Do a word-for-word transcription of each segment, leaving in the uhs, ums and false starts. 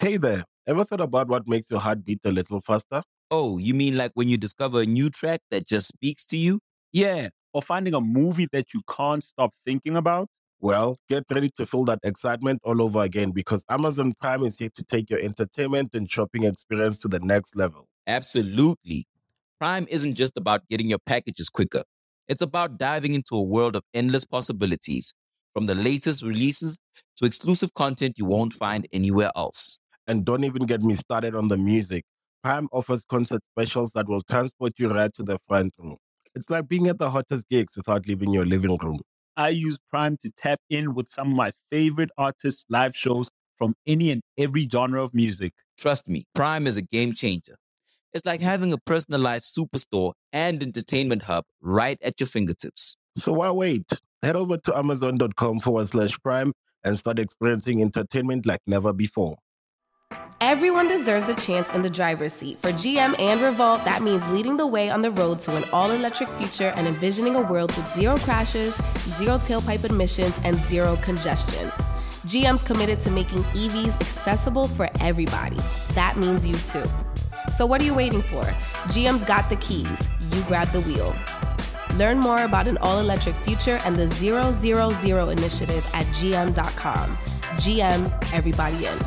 Hey there, ever thought about what makes your heart beat a little faster? Oh, you mean like when you discover a new track that just speaks to you? Yeah, or finding a movie that you can't stop thinking about? Well, get ready to feel that excitement all over again because Amazon Prime is here to take your entertainment and shopping experience to the next level. Absolutely. Prime isn't just about getting your packages quicker. It's about diving into a world of endless possibilities, from the latest releases to exclusive content you won't find anywhere else. And don't even get me started on the music. Prime offers concert specials that will transport you right to the front row. It's like being at the hottest gigs without leaving your living room. I use Prime to tap in with some of my favorite artists' live shows from any and every genre of music. Trust me, Prime is a game changer. It's like having a personalized superstore and entertainment hub right at your fingertips. So why wait? Head over to amazon.com forward slash prime and start experiencing entertainment like never before. Everyone deserves a chance in the driver's seat. For G M and Revolt, that means leading the way on the road to an all-electric future and envisioning a world with zero crashes, zero tailpipe emissions, and zero congestion. G M's committed to making E Vs accessible for everybody. That means you too. So what are you waiting for? G M's got the keys. You grab the wheel. Learn more about an all-electric future and the zero zero zero initiative at G M dot com. G M, everybody in.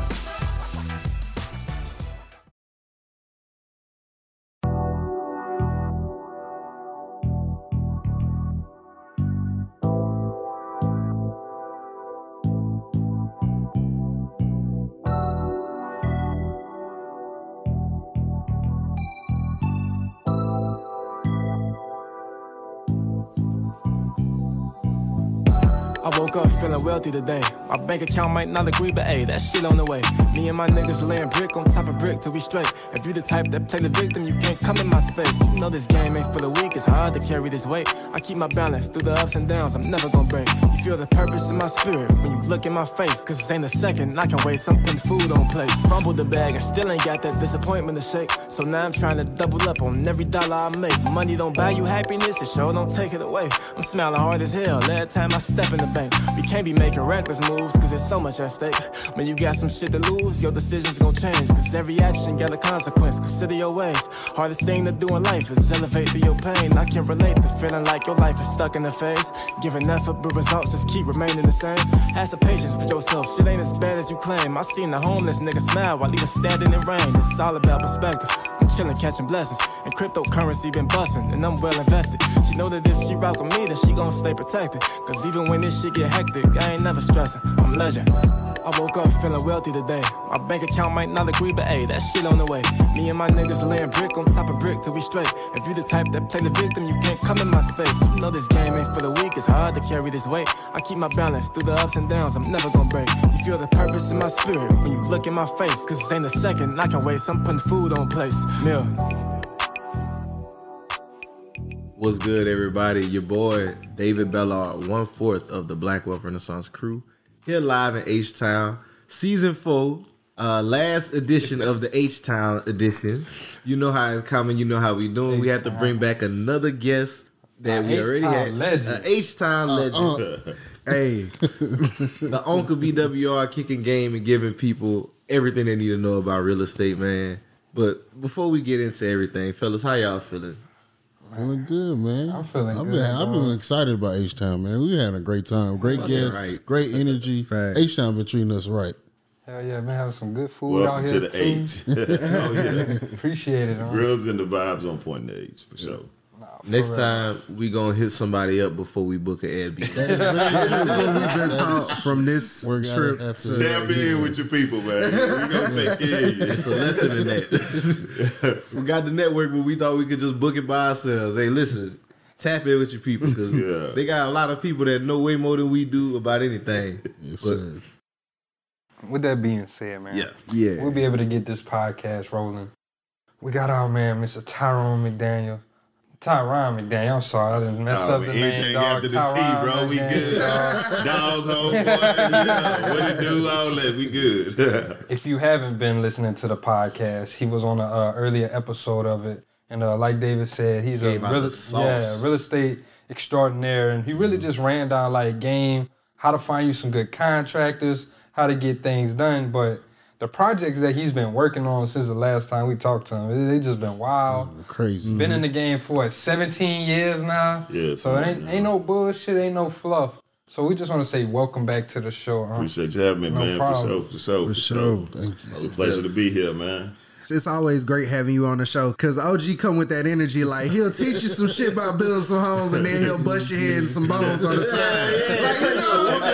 I woke up feeling wealthy today. My bank account might not agree, but hey, that shit on the way. Me and my niggas laying brick on top of brick till we straight. If you the type that play the victim, you can't come in my space. You know this game ain't for the weak, it's hard to carry this weight. I keep my balance through the ups and downs, I'm never gonna break. You feel the purpose in my spirit when you look in my face. Cause this ain't a second, I can waste, I'm putting food on plates. Fumbled the bag, I still ain't got that disappointment to shake. So now I'm trying to double up on every dollar I make. Money don't buy you happiness, it sure don't take it away. I'm smiling hard as hell, last time I step in the bank. We can't be making reckless moves, cause there's so much at stake. When you got some shit to lose, your decisions gon' change. Cause every action got a consequence, consider your ways. Hardest thing to do in life is elevate through your pain. I can relate to feeling like your life is stuck in the phase. Giving effort, but results just keep remaining the same. Have some patience with yourself, shit ain't as bad as you claim. I seen the homeless nigga smile while he was standing in rain. It's all about perspective. I'm chillin', catching blessings. And cryptocurrency been bustin', and I'm well invested. She know that if she rock with me, then she gon' stay protected. Cause even when this shit get hectic, I ain't never stressing. I'm legend. I woke up feeling wealthy today. My bank account might not agree, but hey, that shit on the way. Me and my niggas laying brick on top of brick till we straight. If you the type that play the victim, you can't come in my space. You know this game ain't for the weak, it's hard to carry this weight. I keep my balance through the ups and downs, I'm never gonna break. You feel the purpose in my spirit when you look in my face. Cause this ain't a second, I can waste, I'm putting food on place. Mill. What's good, everybody? Your boy, David Bellard, one-fourth of the Black Wealth Renaissance crew, here live in H-Town, season four, uh, last edition of the H-Town edition. You know how it's coming, you know how we doing. We had to bring back another guest that we already had. Legend. An H-Town legend. Uh-uh. Hey, the Uncle B W R kicking game and giving people everything they need to know about real estate, man. But before we get into everything, fellas, how y'all feeling? Feeling good, man. I'm feeling I've good. Been, I've been excited about H-Town, man. We had a great time. Great guests, right. great energy. H-Town been treating us right. Hell yeah, man. Having some good food Welcome out to here. the H. Oh, yeah. Appreciate it. Huh? Grubs and the vibes on point in the H, for sure. Nah, for Next real. time, we gonna hit somebody up before we book an Airbnb. That's what we've been taught from this We're gonna trip. have to- to Tap in Houston. with your people, man. We're going to take care of you. It's a lesson in that. We got the network, but we thought we could just book it by ourselves. Hey, listen, tap in with your people because Yeah. they got a lot of people that know way more than we do about anything. Yes, But- sir. With that being said, man, Yeah. Yeah. we'll be able to get this podcast rolling. We got our man, Mister Tyrone McDaniel. Tyron McDaniel, I'm sorry, I didn't mess Oh, up the name, anything dog. after the T, Tyron bro, we McDaniel, good. dog. Dog, homeboy, yeah. What it do, all that, we good. If you haven't been listening to the podcast, he was on an uh, earlier episode of it. And uh, like David said, he's Gave a out real, the sauce. yeah, real estate extraordinaire. And he really just ran down like game, how to find you some good contractors, how to get things done. But the the projects that he's been working on since the last time we talked to him, they just been wild. Mm, crazy. Been in the game for what, seventeen years now? Yeah. So it ain't, ain't no bullshit, ain't no fluff. So we just want to say welcome back to the show. Huh? Appreciate you having me, No man. problem. For sure, for sure, For for sure. sure. Thank you. It's a pleasure to be here, man. It's always great having you on the show because O G come with that energy. Like he'll teach you some shit about building some homes, and then he'll bust your head and some bones on the side. Like, you know what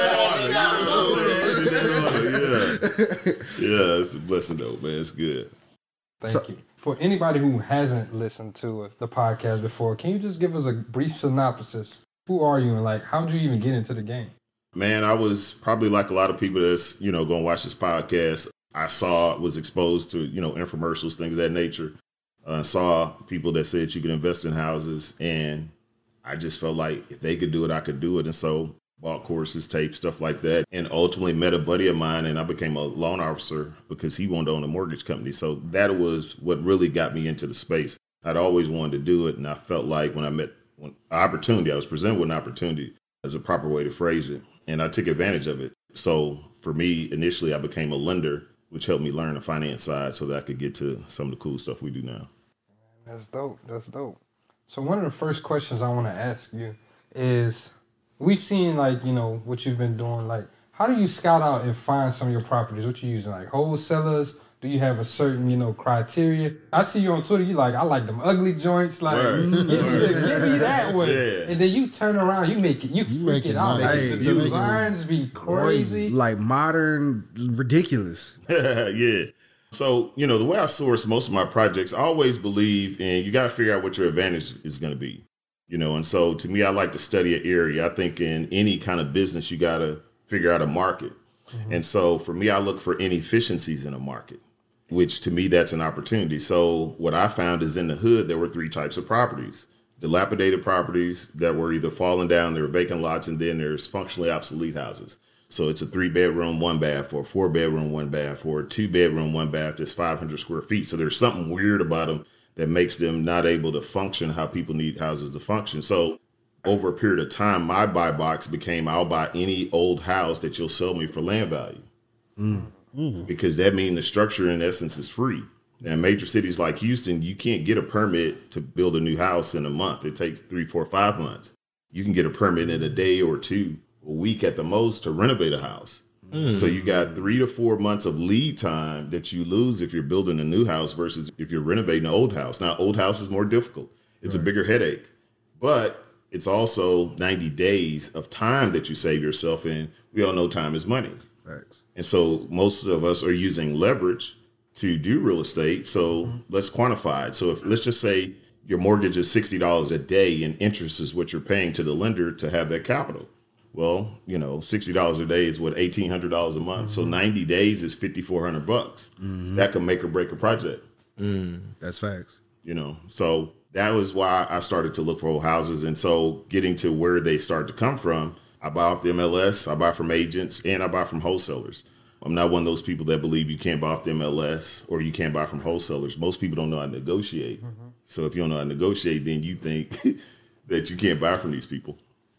I'm saying? Yeah, yeah, it's a blessing though, man. It's good. Thank So- you. For anybody who hasn't listened to the podcast before, can you just give us a brief synopsis? Who are you and like how'd you even get into the game? Man, I was probably like a lot of people that's, you know, going to watch this podcast. I saw, was exposed to, you know, infomercials, things of that nature. Uh, saw people that said you could invest in houses. And I just felt like if they could do it, I could do it. And so bought courses, tapes, stuff like that. And ultimately met a buddy of mine and I became a loan officer because he wanted to own a mortgage company. So that was what really got me into the space. I'd always wanted to do it. And I felt like when I met an opportunity, I was presented with an opportunity as a proper way to phrase it. And I took advantage of it. So for me, initially, I became a lender, which helped me learn the finance side so that I could get to some of the cool stuff we do now. That's dope. That's dope. So one of the first questions I want to ask you is, we've seen like, you know, what you've been doing. Like, how do you scout out and find some of your properties? What you using, like wholesalers? Do you have a certain, you know, criteria? I see you on Twitter. You like, I like them ugly joints. Like, Word. give, me the, give me that one. Yeah. And then you turn around, you make it, you, You freak make it it out. nice. Like, Hey, the you make it designs be crazy. Like modern, ridiculous. Yeah. So, you know, the way I source most of my projects, I always believe in you got to figure out what your advantage is going to be, you know. And so to me, I like to study an area. I think in any kind of business, you got to figure out a market. Mm-hmm. And so for me, I look for inefficiencies in a market, which to me, that's an opportunity. So what I found is in the hood, there were three types of properties. Dilapidated properties that were either falling down, there were vacant lots, and then there's functionally obsolete houses. So it's a three bedroom, one bath, or a four bedroom, one bath, or a two bedroom, one bath that's five hundred square feet. So there's something weird about them that makes them not able to function how people need houses to function. So over a period of time, my buy box became I'll buy any old house that you'll sell me for land value. Mm. Mm. Because that means the structure in essence is free. Now, in major cities like Houston, you can't get a permit to build a new house in a month. It takes three, four, five months. You can get a permit in a day or two, a week at the most to renovate a house. Mm. So you got three to four months of lead time that you lose if you're building a new house versus if you're renovating an old house. Now, old house is more difficult. It's right. a bigger headache, but it's also ninety days of time that you save yourself in. We all know time is money. Thanks. And so most of us are using leverage to do real estate. So mm-hmm. let's quantify it. So if let's just say your mortgage is sixty dollars a day and interest is what you're paying to the lender to have that capital. Well, you know, sixty dollars a day is what, eighteen hundred dollars a month. Mm-hmm. So ninety days is fifty-four hundred bucks. Mm-hmm. That can make or break a project. Mm. That's facts. You know, so that was why I started to look for old houses. And so getting to where they start to come from, I buy off the M L S, I buy from agents, and I buy from wholesalers. I'm not one of those people that believe you can't buy off the M L S or you can't buy from wholesalers. Most people don't know how to negotiate. Mm-hmm. So if you don't know how to negotiate, then you think that you can't buy from these people.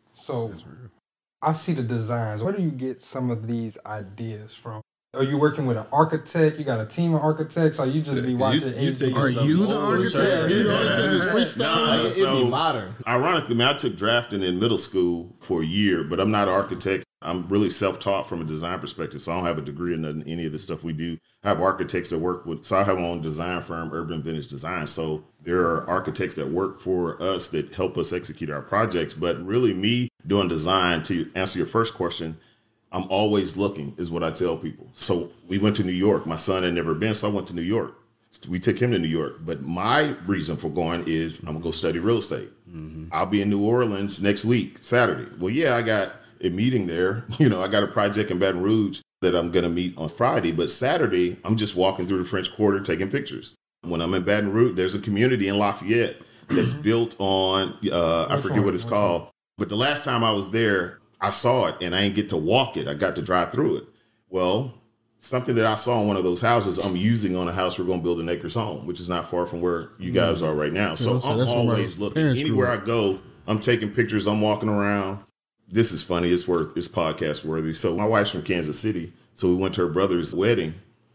So I see the designs. Where do you get some of these ideas from? Are you working with an architect? You got a team of architects? Or you just be watching? You, you take Are you the architect? You know, freestyle. Nah, It'd so, be modern. Ironically, man, I took drafting in middle school for a year, but I'm not an architect. I'm really self-taught from a design perspective, so I don't have a degree in any of the stuff we do. I have architects that work with, so I have my own design firm, Urban Vintage Design. So there are architects that work for us that help us execute our projects. But really me doing design, to answer your first question, I'm always looking is what I tell people. So we went to New York. My son had never been, so I went to New York. We took him to New York. But my reason for going is I'm going to go study real estate. Mm-hmm. I'll be in New Orleans next week, Saturday. Well, yeah, I got a meeting there. You know, I got a project in Baton Rouge that I'm going to meet on Friday. But Saturday, I'm just walking through the French Quarter taking pictures. When I'm in Baton Rouge, there's a community in Lafayette that's built on, uh, I forget what it's called. But the last time I was there, I saw it and I didn't get to walk it. I got to drive through it. Well, something that I saw in one of those houses, I'm using on a house we're going to build an acres home, which is not far from where you guys are right now. So Yeah, so I'm that's where my always looking. parents Anywhere grew I up. go, I'm taking pictures. I'm walking around. This is funny. It's worth, it's podcast worthy. So my wife's from Kansas City. So we went to her brother's wedding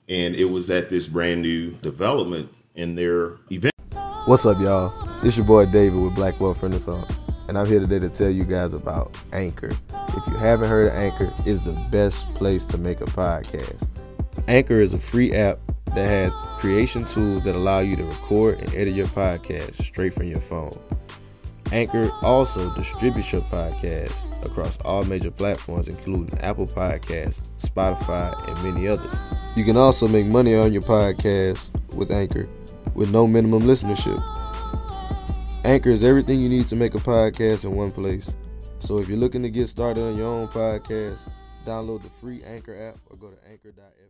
And it was at this brand new development in their event. What's up, y'all? It's your boy David with Black Wealth Renaissance, and I'm here today to tell you guys about Anchor. If you haven't heard of Anchor, it's the best place to make a podcast. Anchor is a free app that has creation tools that allow you to record and edit your podcast straight from your phone. Anchor also distributes your podcast across all major platforms, including Apple Podcasts, Spotify, and many others. You can also make money on your podcast with Anchor with no minimum listenership. Anchor is everything you need to make a podcast in one place. So if you're looking to get started on your own podcast, download the free Anchor app or go to anchor dot f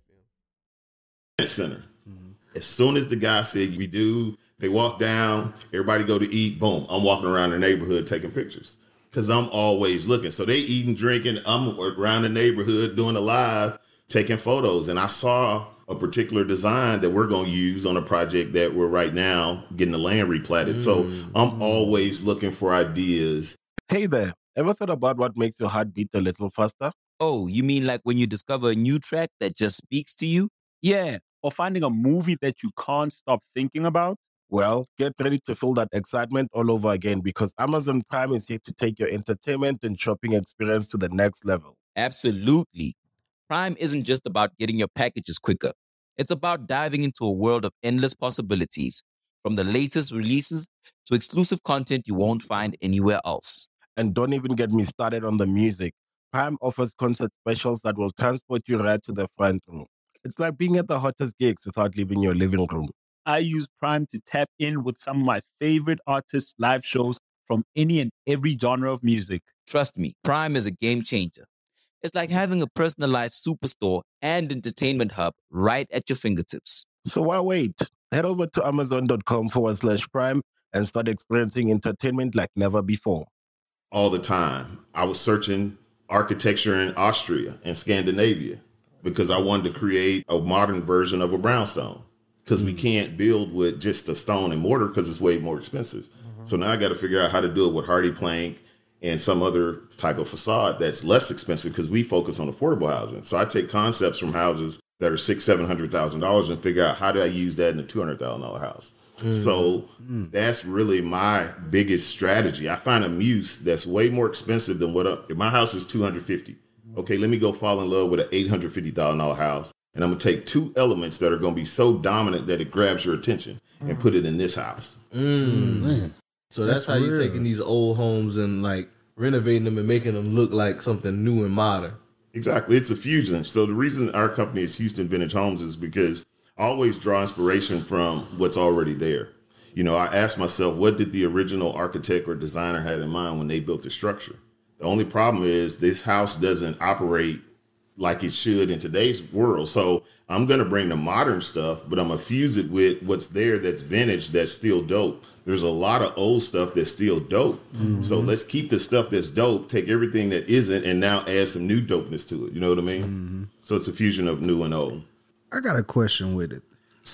m. Center. Mm-hmm. As soon as the guy said we do, they walk down, everybody go to eat, boom, I'm walking around the neighborhood taking pictures because I'm always looking. So they eating, drinking, I'm around the neighborhood doing a live, taking photos. And I saw a particular design that we're going to use on a project that we're right now getting the land replatted. Mm. So I'm always looking for ideas. Hey there, ever thought about what makes your heart beat a little faster? Oh, you mean like when you discover a new track that just speaks to you? Yeah, or finding a movie that you can't stop thinking about? Well, get ready to feel that excitement all over again because Amazon Prime is here to take your entertainment and shopping experience to the next level. Absolutely. Prime isn't just about getting your packages quicker. It's about diving into a world of endless possibilities, from the latest releases to exclusive content you won't find anywhere else. And don't even get me started on the music. Prime offers concert specials that will transport you right to the front room. It's like being at the hottest gigs without leaving your living room. I use Prime to tap in with some of my favorite artists' live shows from any and every genre of music. Trust me, Prime is a game changer. It's like having a personalized superstore and entertainment hub right at your fingertips. So why wait? Head over to amazon.com forward slash prime and start experiencing entertainment like never before. All the time. I was searching architecture in Austria and Scandinavia because I wanted to create a modern version of a brownstone because we can't build with just a stone and mortar because it's way more expensive. Mm-hmm. So now I got to figure out how to do it with hardy plank and some other type of facade that's less expensive because we focus on affordable housing. So I take concepts from houses that are six, seven hundred thousand dollars and figure out how do I use that in a two hundred thousand dollar house. Mm. So mm. that's really my biggest strategy. I find a muse that's way more expensive than what I, if my house is two hundred fifty. Okay, let me go fall in love with an eight hundred fifty thousand dollar house, and I'm gonna take two elements that are gonna be so dominant that it grabs your attention mm. and put it in this house. Mm. Man. So that's, that's how you're taking these old homes and like renovating them and making them look like something new and modern. Exactly. It's a fusion. So the reason our company is Houston Vintage Homes is because I always draw inspiration from what's already there. You know, I ask myself, what did the original architect or designer had in mind when they built the structure? The only problem is this house doesn't operate like it should in today's world. So I'm going to bring the modern stuff, but I'm going to fuse it with what's there that's vintage, that's still dope. There's a lot of old stuff that's still dope. Mm-hmm. So let's keep the stuff that's dope, take everything that isn't, and now add some new dopeness to it. You know what I mean? Mm-hmm. So it's a fusion of new and old. I got a question with it.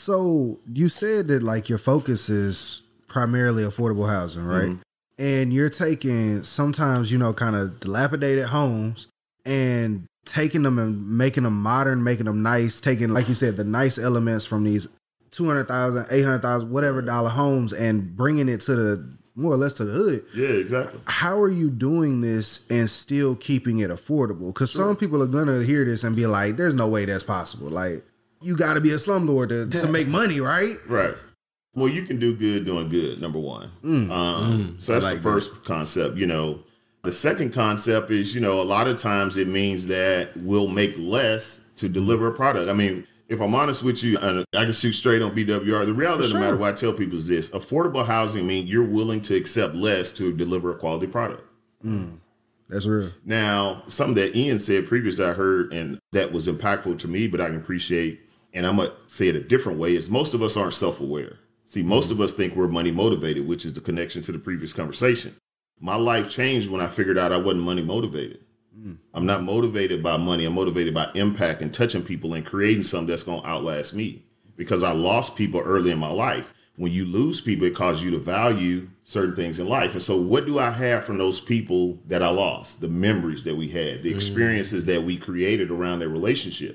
So you said that like your focus is primarily affordable housing, right? Mm-hmm. And you're taking sometimes, you know, kind of dilapidated homes and taking them and making them modern, making them nice, taking, like you said, the nice elements from these two hundred thousand, eight hundred thousand, whatever dollar homes and bringing it to the, more or less to the hood. Yeah, exactly. How are you doing this and still keeping it affordable? Because sure. some people are going to hear this and be like, there's no way that's possible. Like, you got to be a slumlord to, to make money, right? Right. Well, you can do good doing good, number one. Mm. Um, mm. So that's like the first that. concept, you know. The second concept is, you know, a lot of times it means that we'll make less to deliver a product. I mean, if I'm honest with you, and I can shoot straight on B W R. The reality of the matter, what I tell people is this: affordable housing means you're willing to accept less to deliver a quality product. Mm. That's real. Now, something that Ian said previously I heard, and that was impactful to me, but I can appreciate, and I'm going to say it a different way, is most of us aren't self-aware. See, most mm. of us think we're money motivated, which is the connection to the previous conversation. My life changed when I figured out I wasn't money motivated. Mm. I'm not motivated by money. I'm motivated by impact and touching people and creating something that's going to outlast me, because I lost people early in my life. When you lose people, it causes you to value certain things in life. And so what do I have from those people that I lost? The memories that we had, the experiences mm. that we created around their relationship.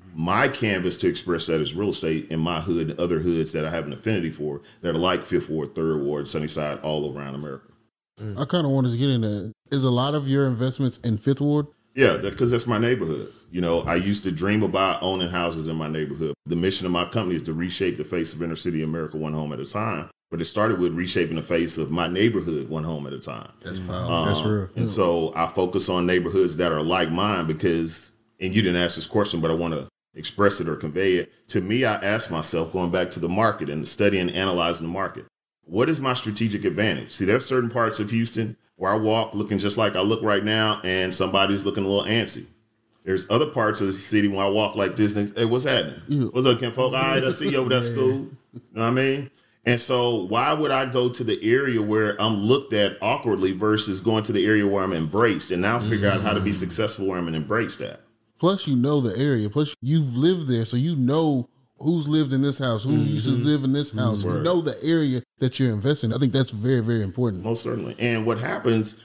my canvas to express that is real estate in my hood and other hoods that I have an affinity for that are like Fifth Ward, Third Ward, Sunnyside, all around America. I kind of wanted to get in that. Is a lot of your investments in Fifth Ward? Yeah, because that, that's my neighborhood. You know, I used to dream about owning houses in my neighborhood. The mission of my company is to reshape the face of inner city America one home at a time. But it started with reshaping the face of my neighborhood one home at a time. That's powerful. Um, that's real. And so I focus on neighborhoods that are like mine because, and you didn't ask this question, but I want to express it or convey it. To me, I ask myself, going back to the market and studying and analyzing the market, what is my strategic advantage? See, there's certain parts of Houston where I walk looking just like I look right now, and somebody's looking a little antsy. There's other parts of the city when I walk like this, and hey, what's happening? Yeah. What's up, Ken folk? All right, I see you over there at school. You know what I mean? And so why would I go to the area where I'm looked at awkwardly versus going to the area where I'm embraced and now figure mm. out how to be successful where I'm embraced at? Plus, you know the area. Plus, you've lived there, so you know who's lived in this house, who mm-hmm. used to live in this house. Mm-hmm. You know the area that you're investing in. I think that's very, very important. Most certainly. And what happens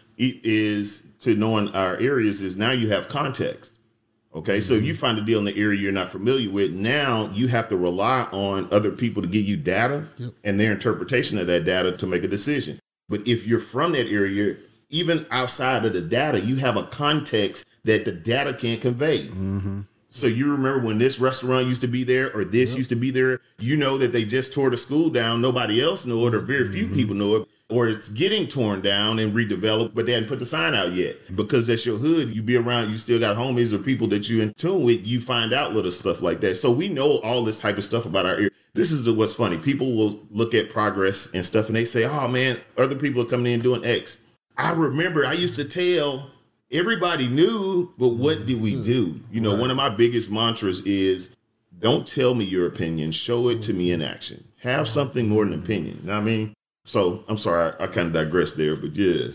is, to knowing our areas, is now you have context. Okay, mm-hmm. so if you find a deal in the area you're not familiar with, now you have to rely on other people to give you data yep. and their interpretation of that data to make a decision. But if you're from that area, even outside of the data, you have a context that the data can't convey. Mm-hmm. So you remember when this restaurant used to be there or this yep. used to be there, you know that they just tore the school down. Nobody else knew it or very few mm-hmm. people know it. Or it's getting torn down and redeveloped, but they hadn't put the sign out yet. Because that's your hood. You be around, you still got homies or people that you in tune with, you find out little stuff like that. So we know all this type of stuff about our area. This is the, what's funny. People will look at progress and stuff and they say, oh man, other people are coming in doing X. I remember I used to tell everybody knew, but what did we do? You know, right. one of my biggest mantras is don't tell me your opinion. Show it to me in action. Have something more than opinion. You know what I mean? So I'm sorry, I, I kind of digressed there, but yeah.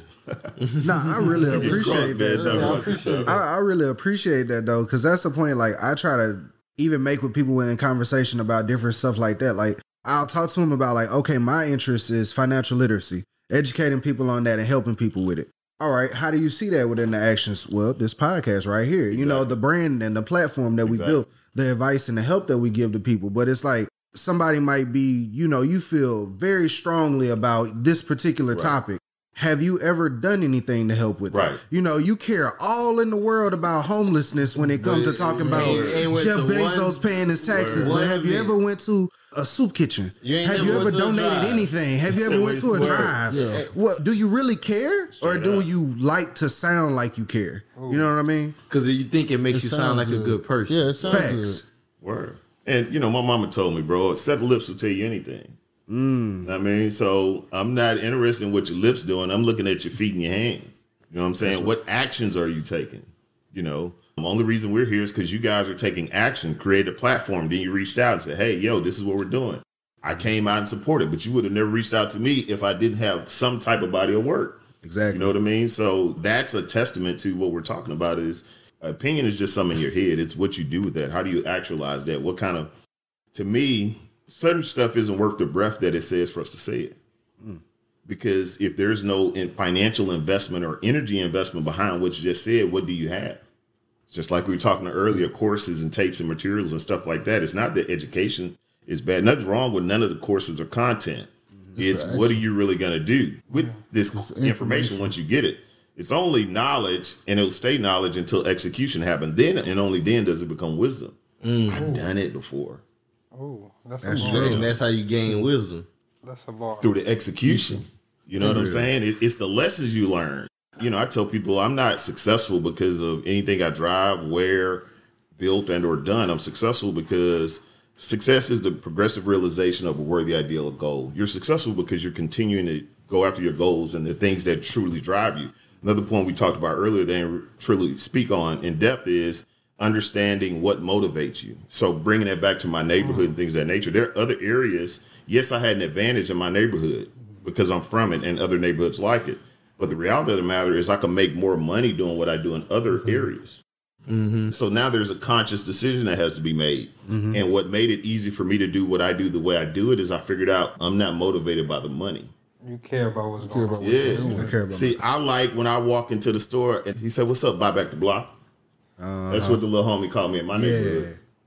Nah, I really appreciate that. Yeah, I, appreciate I, I really appreciate that though, because that's the point. Like I try to even make with people in conversation about different stuff like that. Like I'll talk to them about like, okay, my interest is financial literacy, educating people on that and helping people with it. All right, how do you see that within the actions? Well, this podcast right here, exactly. you know, the brand and the platform that we exactly. built, the advice and the help that we give to people. But it's like somebody might be, you know, you feel very strongly about this particular right. topic. Have you ever done anything to help with right. it? You know, you care all in the world about homelessness when it comes but, to talking about ain't, ain't Jeff Bezos one, paying his taxes. Word. But have you ever went to a soup kitchen? You have you ever donated anything? Have you ever went to a drive? Yeah. What do you really care, Straight or do up. you like to sound like you care? Ooh. You know what I mean? Because you think it makes it you sound like good. a good person. Yeah, it sounds Facts. Good. Word. And you know, my mama told me, bro, seven lips will tell you anything. Mm. I mean, so I'm not interested in what your lips doing. I'm looking at your feet and your hands. You know what I'm saying? That's what actions are you taking? You know, the only reason we're here is because you guys are taking action, create a platform. Then you reached out and said, hey, yo, this is what we're doing. I came out and supported, but you would have never reached out to me if I didn't have some type of body of work. Exactly. You know what I mean? So that's a testament to what we're talking about is opinion is just something in your head. It's what you do with that. How do you actualize that? What kind of, to me, certain stuff isn't worth the breath that it says for us to say it. Mm. Because if there's no financial investment or energy investment behind what you just said, what do you have? Just like we were talking earlier, courses and tapes and materials and stuff like that. It's not that education is bad. Nothing's wrong with none of the courses or content. Mm-hmm. It's right. What are you really going to do with this information, information once you get it? It's only knowledge, and it'll stay knowledge until execution happens. Then and only then does it become wisdom. Mm. I've done it before. Oh, that's, that's true. And that's how you gain wisdom. That's a bar. Through the execution. You know mm-hmm. what I'm saying? It, it's the lessons you learn. You know, I tell people I'm not successful because of anything I drive, wear, built, and or done. I'm successful because success is the progressive realization of a worthy ideal or goal. You're successful because you're continuing to go after your goals and the things that truly drive you. Another point we talked about earlier that I truly speak on in depth is understanding what motivates you. So bringing that back to my neighborhood and things of that nature. There are other areas. Yes, I had an advantage in my neighborhood because I'm from it and other neighborhoods like it. But the reality of the matter is I can make more money doing what I do in other areas. Mm-hmm. So now there's a conscious decision that has to be made. Mm-hmm. And what made it easy for me to do what I do the way I do it is I figured out I'm not motivated by the money. You care about what's going on. Yeah. I care about See, I like when I walk into the store and he said, what's up, buy back the block? Uh-huh. That's what the little homie called me in my yeah. neighborhood.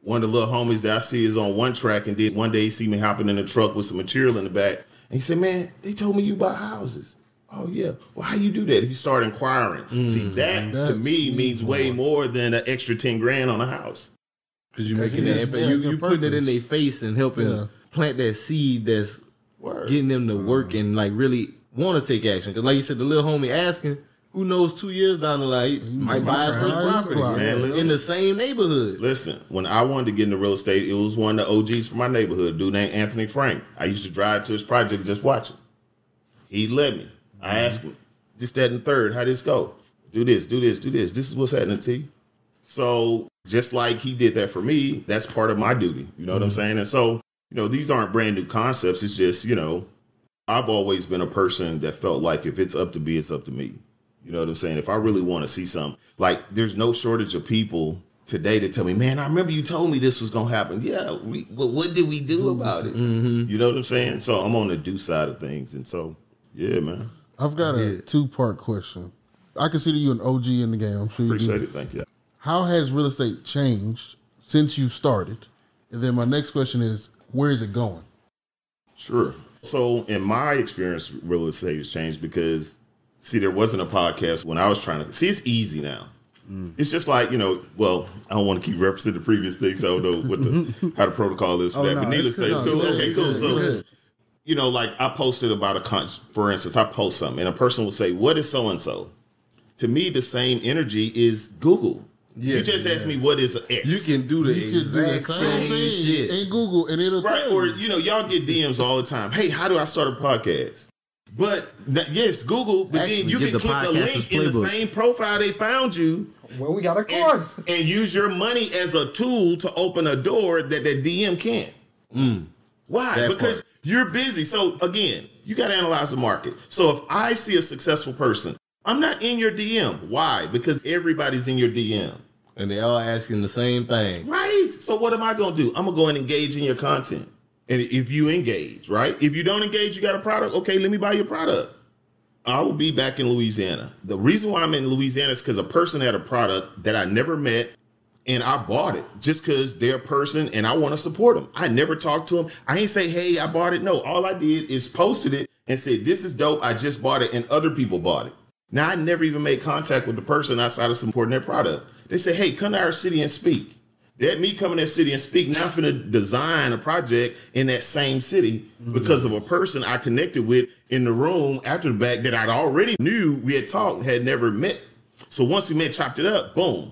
one of the little homies that I see is on one track, and then one day he see me hopping in the truck with some material in the back, and he said, "Man, they told me you buy houses." Oh yeah. Well, how you do that? He started inquiring. Mm, See, that to me means way more than an extra ten grand on a house. Because you're making that impact. You, you putting it in their face and helping yeah. plant that seed that's Word. getting them to work and like really want to take action. Because like you said, the little homie asking, who knows, two years down the line, he might buy his first property Man, listen, in the same neighborhood. Listen, when I wanted to get into real estate, it was one of the O Gs from my neighborhood, a dude named Anthony Frank. I used to drive to his project and just watch it. He'd let me. I asked him, this, that, and third, how this go? Do this, do this, do this. This is what's happening, T. So just like he did that for me, that's part of my duty. You know mm-hmm. what I'm saying? And so, you know, these aren't brand new concepts. It's just, you know, I've always been a person that felt like if it's up to me, it's up to me. You know what I'm saying? If I really want to see something, like there's no shortage of people today that tell me, man, I remember you told me this was going to happen. Yeah, we, but what did we do about it? Mm-hmm. You know what I'm saying? So I'm on the do side of things. And so, yeah, man. I've got a two-part question. I consider you an O G in the game. I'm sure you Appreciate do. it. Thank you. How has real estate changed since you started? And then my next question is, where is it going? Sure. So in my experience, real estate has changed because, see, there wasn't a podcast when I was trying to, see, it's easy now. Mm. It's just like, you know, well, I don't want to keep referencing the previous things. I don't know what the, how the protocol is for oh, that. No, but needless to say, it's cool. Okay, cool. So, you know, like I posted about a con, for instance, I post something and a person will say, what is so-and-so? To me, the same energy is Google. Yeah, you just yeah. asked me what is an X. You can do the you exact can do the same, same shit in Google and it'll right. tell Or you. you know, y'all get D Ms all the time. Hey, how do I start a podcast? But yes, Google. But Actually, then you can the click a link in the same profile they found you. Well, we got a course and, and use your money as a tool to open a door that that D M can't. Mm, Why? Because part. You're busy. So again, you got to analyze the market. So if I see a successful person, I'm not in your D M. Why? Because everybody's in your D M. And they all asking the same thing. Right. So what am I going to do? I'm going to go and engage in your content. And if you engage, right? If you don't engage, you got a product. Okay, let me buy your product. I will be back in Louisiana. The reason why I'm in Louisiana is because a person had a product that I never met and I bought it just because they're a person and I want to support them. I never talked to them. I ain't say, hey, I bought it. No, all I did is posted it and said, this is dope. I just bought it and other people bought it. Now, I never even made contact with the person outside of supporting their product. They say, hey, come to our city and speak. That me coming to that city and speak, now I'm finna design a project in that same city mm-hmm. because of a person I connected with in the room after the back that I'd already knew we had talked, had never met. So once we met, chopped it up, boom.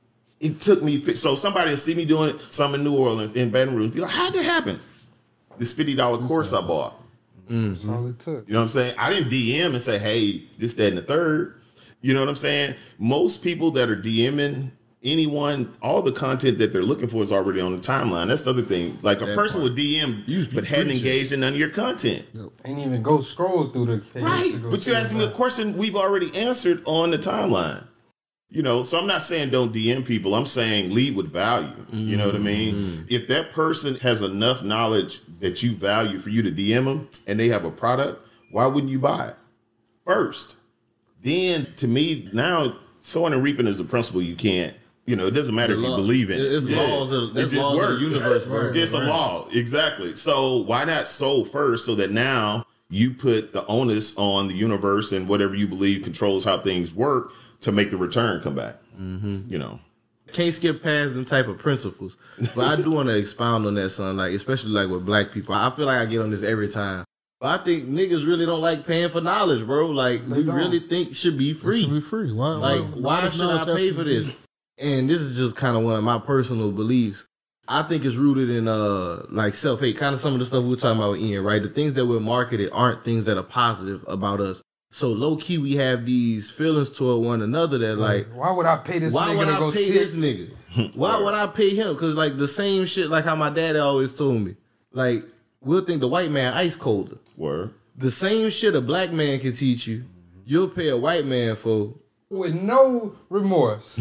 It took me, so somebody will see me doing something in New Orleans, in Baton Rouge, be like, how'd that happen? This fifty dollars course I bought. Mm-hmm. That's all it took. You know what I'm saying? I didn't D M and say, hey, this, that, and the third. You know what I'm saying? Most people that are DMing anyone, all the content that they're looking for is already on the timeline. That's the other thing. Like a that person part. Would D M you but hadn't engaged in none of your content. Yep. Ain't even go scroll through the page. Right. But you asked me a question we've already answered on the timeline. You know, so I'm not saying don't D M people. I'm saying lead with value. Mm-hmm. You know what I mean? Mm-hmm. If that person has enough knowledge that you value for you to D M them and they have a product, why wouldn't you buy it first? Then to me, now sowing and reaping is a principle you can't, you know, it doesn't matter the if law, you believe in it. It's yeah. laws of, it just laws works. Of the universe. Right. It's right. a law. Exactly. So why not sow first so that now you put the onus on the universe and whatever you believe controls how things work to make the return come back. Mm-hmm. You know. Can't skip past them type of principles. But I do want to expound on that, son, like especially like with black people. I feel like I get on this every time. But I think niggas really don't like paying for knowledge, bro. Like, they we don't. really think it should be free. It should be free. Why, like, why, why should I pay for this? And this is just kind of one of my personal beliefs. I think it's rooted in, uh, like, self-hate. Kind of some of the stuff we were talking about with Ian, right? The things that we're marketed aren't things that are positive about us. So, low-key, we have these feelings toward one another that, like... Why would I pay this why nigga would to I go pay tip? this nigga? Why would I pay him? Because, like, the same shit like how my daddy always told me. Like, we'll think the white man ice colder. Word. The same shit a black man can teach you, you'll pay a white man for. With no remorse.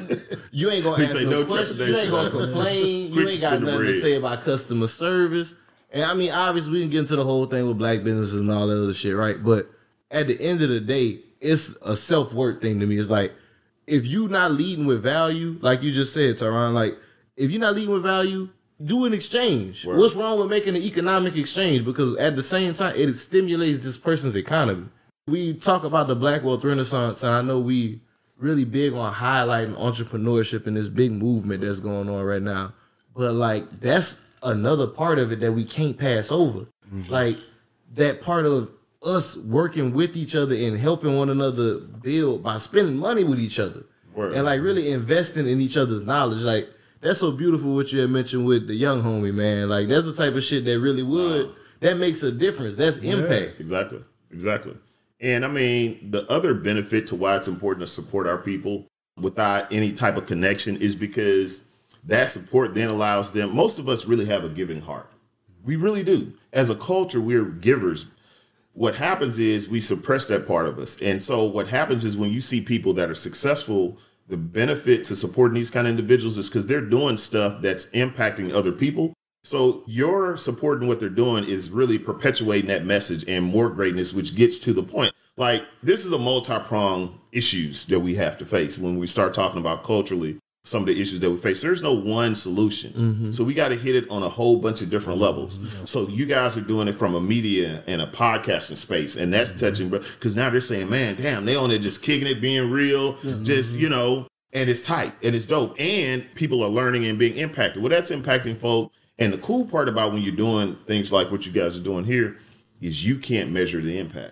You ain't gonna ask no, no questions. You ain't gonna complain. You ain't got nothing to say about customer service. And I mean, obviously, we can get into the whole thing with black businesses and all that other shit, right? But at the end of the day, it's a self-worth thing to me. It's like, if you not leading with value, like you just said, Tyron, like, if you're not leading with value, do an exchange. Word. What's wrong with making an economic exchange? Because at the same time, it stimulates this person's economy. We talk about the Black Wealth Renaissance, and I know we really big on highlighting entrepreneurship and this big movement that's going on right now. But like, that's another part of it that we can't pass over. Mm-hmm. Like that part of us working with each other and helping one another build by spending money with each other. Word. And like really investing in each other's knowledge. Like that's so beautiful what you had mentioned with the young homie, man. Like that's the type of shit that really would, wow. that makes a difference. That's yeah. impact. Exactly. Exactly. And I mean, the other benefit to why it's important to support our people without any type of connection is because that support then allows them, most of us really have a giving heart. We really do. As a culture, we're givers. What happens is we suppress that part of us. And so what happens is when you see people that are successful, the benefit to supporting these kind of individuals is because they're doing stuff that's impacting other people. So your supporting what they're doing is really perpetuating that message and more greatness, which gets to the point. Like, this is a multi-pronged issues that we have to face when we start talking about culturally some of the issues that we face. There's no one solution. Mm-hmm. So we got to hit it on a whole bunch of different levels. Mm-hmm. So you guys are doing it from a media and a podcasting space, and that's mm-hmm. touching, because now they're saying, man, damn, they on there just kicking it, being real, mm-hmm. just, you know, and it's tight and it's dope. And people are learning and being impacted. Well, that's impacting folk. And the cool part about when you're doing things like what you guys are doing here is you can't measure the impact.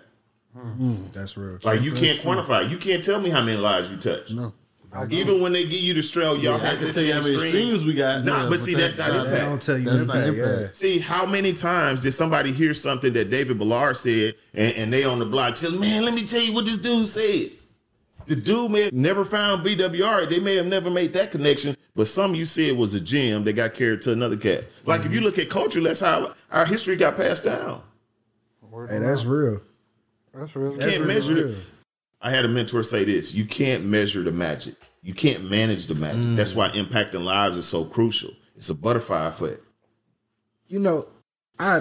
Mm, that's real. Like you can't quantify. You can't tell me how many lives you touched. No. Even when they give you the strail, y'all yeah, had I can tell you how many streams we got. Nah, yeah, but, but see, that's, that's not impact. I don't tell you that's impact, not impact. Yeah. See, how many times did somebody hear something that David Ballard said, and, and they on the block tell, man, let me tell you what this dude said. The dude may have never found B W R. They may have never made that connection, but some you said was a gem that got carried to another cat. Like mm-hmm. if you look at culture, that's how our history got passed down. Hey, that's real. That's real. You can't that's measure real. it. I had a mentor say this: you can't measure the magic. You can't manage the magic. Mm. That's why impacting lives is so crucial. It's a butterfly effect. You know, I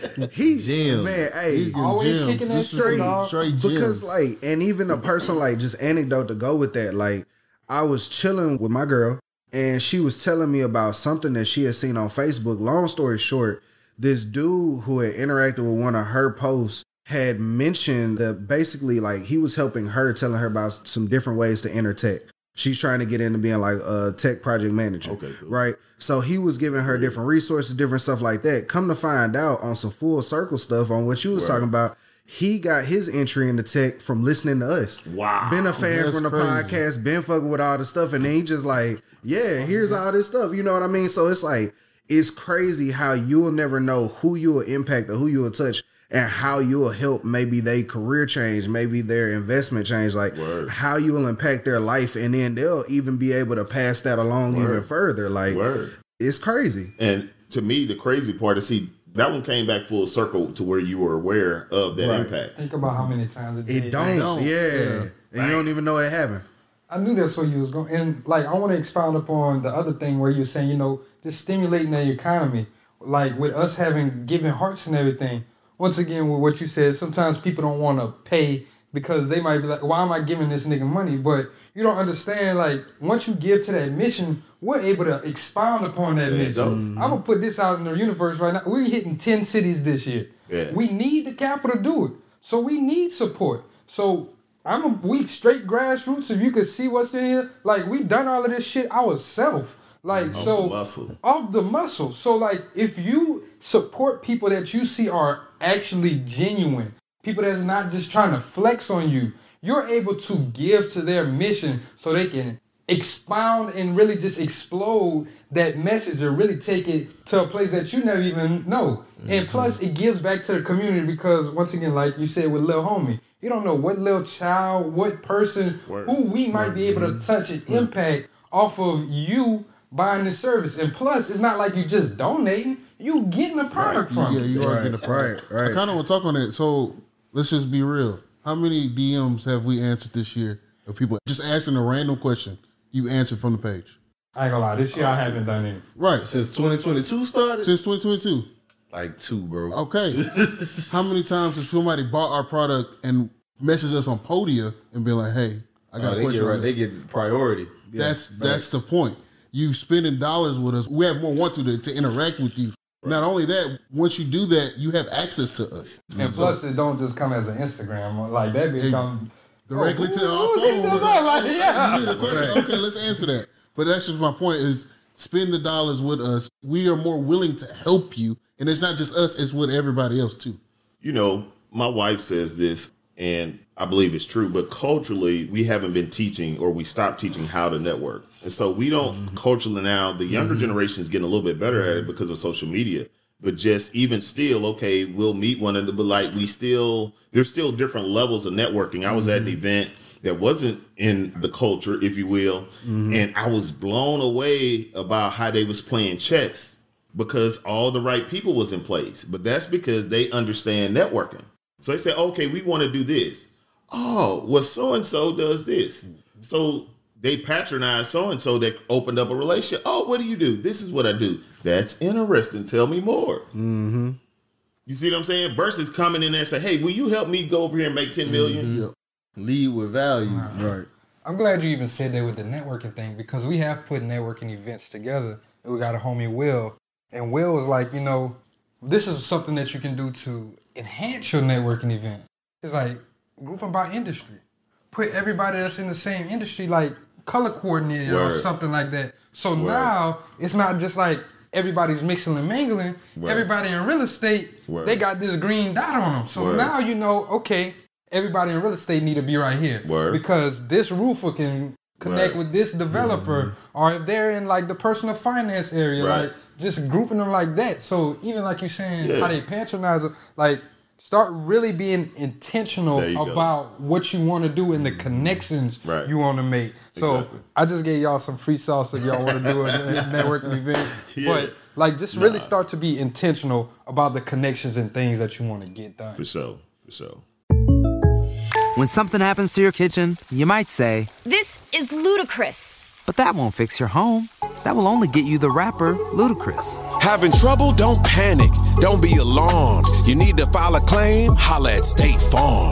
he Gems. man, hey, He's always gems. Kicking that straight, straight, straight gems. Because like, and even a person like just anecdote to go with that. Like, I was chilling with my girl, and she was telling me about something that she had seen on Facebook. Long story short, this dude who had interacted with one of her posts had mentioned that basically like he was helping her, telling her about some different ways to enter tech. She's trying to get into being like a tech project manager. Okay, cool. Right? So he was giving her different resources, different stuff like that. Come to find out on some full circle stuff on what you was right. talking about, he got his entry into tech from listening to us. Wow. Been a fan That's from the crazy. podcast, been fucking with all the stuff. And then he just like, yeah, here's all this stuff. You know what I mean? So it's like, it's crazy how you'll never know who you'll impact or who you'll touch and how you'll help maybe their career change, maybe their investment change, like Word. how you will impact their life. And then they'll even be able to pass that along Word. even further. Like, Word. It's crazy. And to me, the crazy part is, see, that one came back full circle to where you were aware of that Right. impact. Think about how many times it, It did. don't, don't. yeah. Yeah. And you don't even know it happened. I knew that's where you was going. And like, I want to expound upon the other thing where you're saying, you know, just stimulating the economy. Like with us having giving hearts and everything. Once again, with what you said, sometimes people don't want to pay because they might be like, why am I giving this nigga money? But you don't understand, like, once you give to that mission, we're able to expound upon that Yeah, mission. dope. I'm going to put this out in the universe right now. We're hitting ten cities this year. Yeah. We need the capital to do it. So we need support. So I'm a weak straight grassroots. If you could see what's in here, like, we done all of this shit ourselves. Like, Off so the muscle. off the muscle. So like, if you support people that you see are actually genuine, people that's not just trying to flex on you, you're able to give to their mission so they can expound and really just explode that message or really take it to a place that you never even know. Mm-hmm. And plus, it gives back to the community because, once again, like you said with Lil Homie, you don't know what little child, what person, Word. who we might be able to touch and impact off of you buying this service. And plus, it's not like you just donating, you getting a product from Yeah, it. you are Right, getting a product. right, right. I kind of want to talk on that. So let's just be real. How many D Ms have we answered this year of people just asking a random question you answered from the page? I ain't gonna lie, this year I haven't done it. Right. Since twenty twenty-two started? Since twenty twenty-two. Like two, bro. Okay. How many times has somebody bought our product and messaged us on Podia and been like, hey, I got Oh, a they question get on right, this? they get priority. That's Yeah, that's the point. you spending dollars with us, we have more want to, to to interact with you. Right. Not only that, once you do that, you have access to us. And so, plus, it don't just come as an Instagram. Like, that become... Directly oh, to our phone. Like, like, yeah. You need a question? Right. Okay, let's answer that. But that's just my point is spend the dollars with us. We are more willing to help you. And it's not just us, it's with everybody else too. You know, my wife says this, and I believe it's true, but culturally, we haven't been teaching or we stopped teaching how to network. And so we don't mm-hmm. culturally now, the younger mm-hmm. generation is getting a little bit better at it because of social media. But just even still, okay, we'll meet one another, but like we still, there's still different levels of networking. I was mm-hmm. at an event that wasn't in the culture, if you will, mm-hmm. and I was blown away about how they was playing chess because all the right people was in place. But that's because they understand networking. So they say, okay, we want to do this. Oh, well, so-and-so does this. So they patronize so-and-so that opened up a relationship. Oh, what do you do? This is what I do. That's interesting. Tell me more. Mm-hmm. You see what I'm saying? Versus coming in there and say, hey, will you help me go over here and make ten million? Mm-hmm. Yep. Lead with value. Right. I'm glad you even said that with the networking thing because we have put networking events together. And we got a homie, Will. And Will was like, you know, this is something that you can do to enhance your networking event. It's like group them by industry. Put everybody that's in the same industry, like color coordinator Word. Or something like that. So Word. Now it's not just like everybody's mixing and mingling. Word. Everybody in real estate, Word. They got this green dot on them. So Word. Now you know, okay, everybody in real estate need to be right here. Word. Because this roofer can connect Word. With this developer, mm-hmm. or if they're in like the personal finance area, right. like just grouping them like that. So even like you're saying, yeah. how they patronize them, like start really being intentional about go. What you want to do and the connections right. you want to make. So exactly. I just gave y'all some free sauce if y'all want to do a, a networking event. Yeah. But like just really nah. start to be intentional about the connections and things that you want to get done. For sure, for sure. When something happens to your kitchen, you might say, "This is ludicrous." But that won't fix your home. That will only get you the rapper, Ludacris. Having trouble? Don't panic. Don't be alarmed. You need to file a claim? Holla at State Farm.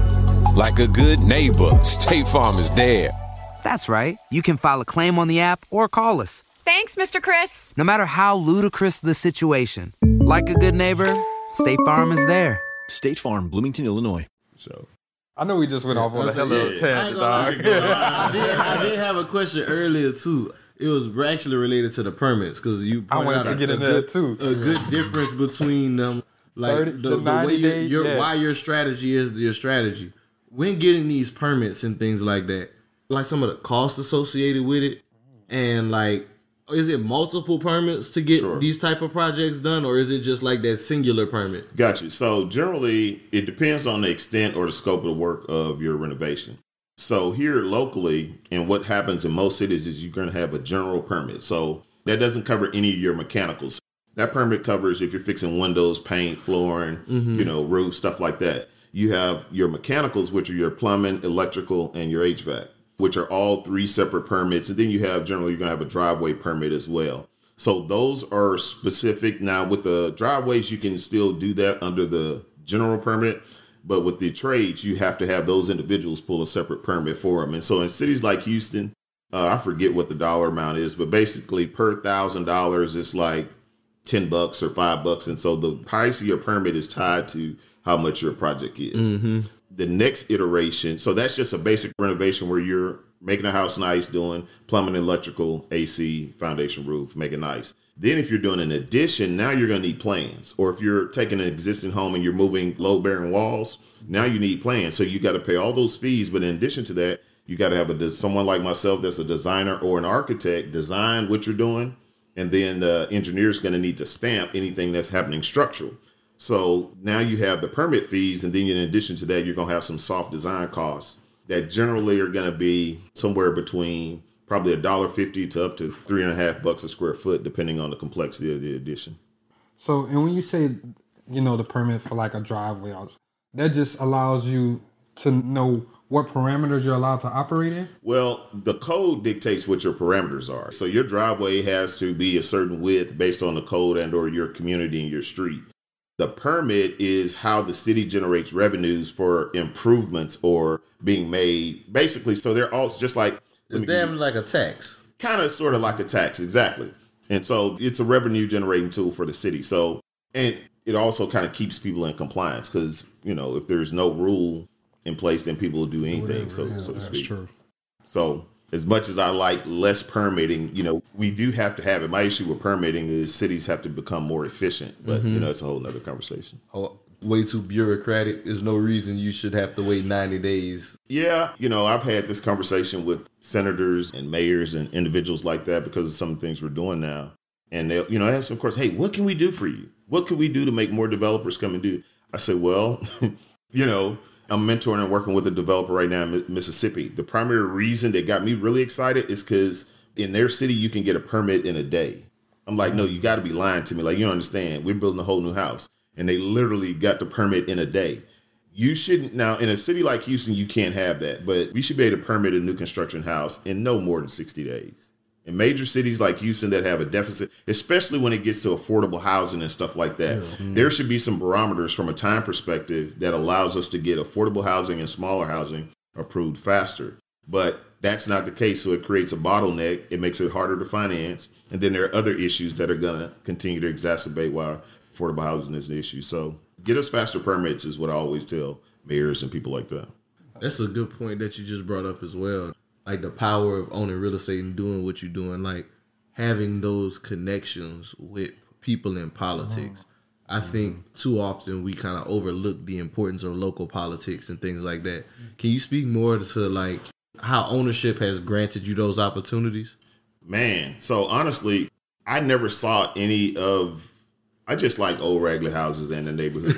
Like a good neighbor, State Farm is there. That's right. You can file a claim on the app or call us. Thanks, Mister Chris. No matter how ludicrous the situation, like a good neighbor, State Farm is there. State Farm, Bloomington, Illinois. So. I know we just went off on a hell of a tangent, dog. I did, I did have a question earlier, too. It was actually related to the permits, because you I wanted out to a, get a in there, good, too. A good difference between them, like thirty, the, the, the way you, days, your, yeah. why your strategy is your strategy. When getting these permits and things like that, like some of the costs associated with it, and like, is it multiple permits to get sure. these type of projects done, or is it just like that singular permit? Got you. So generally, it depends on the extent or the scope of the work of your renovation. So here locally, and what happens in most cities is you're going to have a general permit. So that doesn't cover any of your mechanicals. That permit covers if you're fixing windows, paint, flooring, mm-hmm. you know, roof, stuff like that. You have your mechanicals, which are your plumbing, electrical, and your H V A C, which are all three separate permits. And then you have, generally, you're going to have a driveway permit as well. So those are specific. Now, with the driveways, you can still do that under the general permit. But with the trades, you have to have those individuals pull a separate permit for them. And so in cities like Houston, uh, I forget what the dollar amount is, but basically per thousand dollars, it's like ten bucks or five bucks. And so the price of your permit is tied to how much your project is. Mm-hmm. The next iteration, so that's just a basic renovation where you're making a house nice, doing plumbing, electrical, A C, foundation, roof, make it nice. Then if you're doing an addition, now you're going to need plans. Or if you're taking an existing home and you're moving load-bearing walls, now you need plans. So you got to pay all those fees. But in addition to that, you got to have a someone like myself that's a designer or an architect design what you're doing. And then the engineer is going to need to stamp anything that's happening structural. So now you have the permit fees, and then in addition to that, you're going to have some soft design costs that generally are going to be somewhere between probably a dollar fifty to up to three and a half bucks a square foot, depending on the complexity of the addition. So, and when you say, you know, the permit for like a driveway, that just allows you to know what parameters you're allowed to operate in? Well, the code dictates what your parameters are. So your driveway has to be a certain width based on the code and or your community and your street. The permit is how the city generates revenues for improvements or being made. Basically, so they're all just like... It's damn like a tax. Kind of sort of like a tax, exactly. And so it's a revenue generating tool for the city. So, and it also kind of keeps people in compliance because, you know, if there's no rule in place, then people will do anything, Whatever, so, yeah, so to speak. That's true. So as much as I like less permitting, you know, we do have to have it. My issue with permitting is cities have to become more efficient, but, mm-hmm. you know, it's a whole nother conversation. Oh, way too bureaucratic. There's no reason you should have to wait ninety days. Yeah. You know, I've had this conversation with senators and mayors and individuals like that because of some things we're doing now. And they'll, you know, ask, of course, hey, what can we do for you? What can we do to make more developers come and do? I said, well, you know, I'm mentoring and working with a developer right now in Mississippi. The primary reason that got me really excited is because in their city, you can get a permit in a day. I'm like, no, you got to be lying to me. Like, you don't understand. We're building a whole new house. And they literally got the permit in a day. You shouldn't. Now, in a city like Houston, you can't have that. But we should be able to permit a new construction house in no more than sixty days. In major cities like Houston that have a deficit, especially when it gets to affordable housing and stuff like that, mm-hmm. there should be some barometers from a time perspective that allows us to get affordable housing and smaller housing approved faster. But that's not the case. So it creates a bottleneck. It makes it harder to finance. And then there are other issues that are going to continue to exacerbate why affordable housing is an issue. So get us faster permits is what I always tell mayors and people like that. That's a good point that you just brought up as well. Like the power of owning real estate and doing what you're doing, like having those connections with people in politics. Mm-hmm. I think too often we kind of overlook the importance of local politics and things like that. Can you speak more to like how ownership has granted you those opportunities? Man, so honestly, I never saw any of, I just like old raggedy houses in the neighborhood.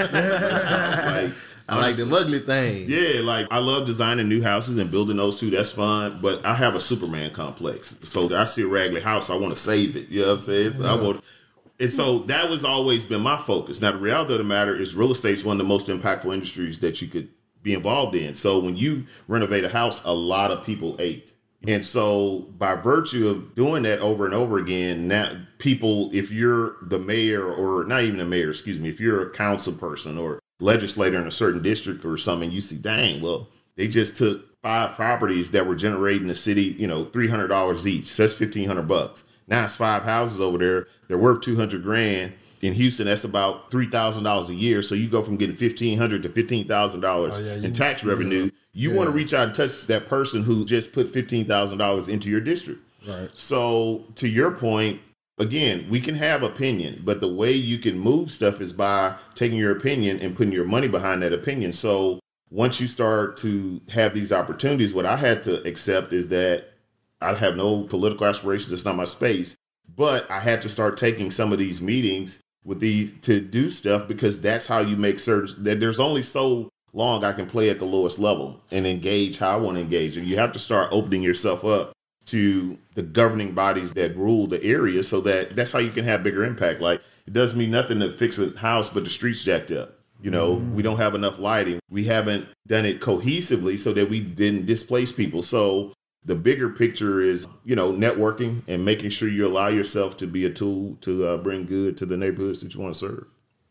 like, I like the ugly thing. Yeah, like I love designing new houses and building those too. That's fun. But I have a Superman complex. So I see a raggedy house, I want to save it. You know what I'm saying? So yeah. I want, and so that was always been my focus. Now, the reality of the matter is real estate is one of the most impactful industries that you could be involved in. So when you renovate a house, a lot of people ate. And so by virtue of doing that over and over again, now people, if you're the mayor or not even the mayor, excuse me, if you're a council person or legislator in a certain district or something, you see, dang, well, they just took five properties that were generating the city, you know, three hundred dollars each. So that's fifteen hundred bucks. Now it's five houses over there. They're worth two hundred grand. In Houston, that's about three thousand dollars a year. So you go from getting fifteen hundred dollars to fifteen thousand dollars oh, yeah, in tax revenue. You yeah. want to reach out and touch that person who just put fifteen thousand dollars into your district. Right. So to your point, again, we can have opinion, but the way you can move stuff is by taking your opinion and putting your money behind that opinion. So once you start to have these opportunities, what I had to accept is that I have no political aspirations. It's not my space, but I had to start taking some of these meetings with these to do stuff because that's how you make certain that there's only so long I can play at the lowest level and engage how I want to engage. And you have to start opening yourself up to the governing bodies that rule the area so that that's how you can have bigger impact. Like it doesn't mean nothing to fix a house, but the streets jacked up. You know, mm. we don't have enough lighting. We haven't done it cohesively so that we didn't displace people. So the bigger picture is, you know, networking and making sure you allow yourself to be a tool to uh, bring good to the neighborhoods that you want to serve.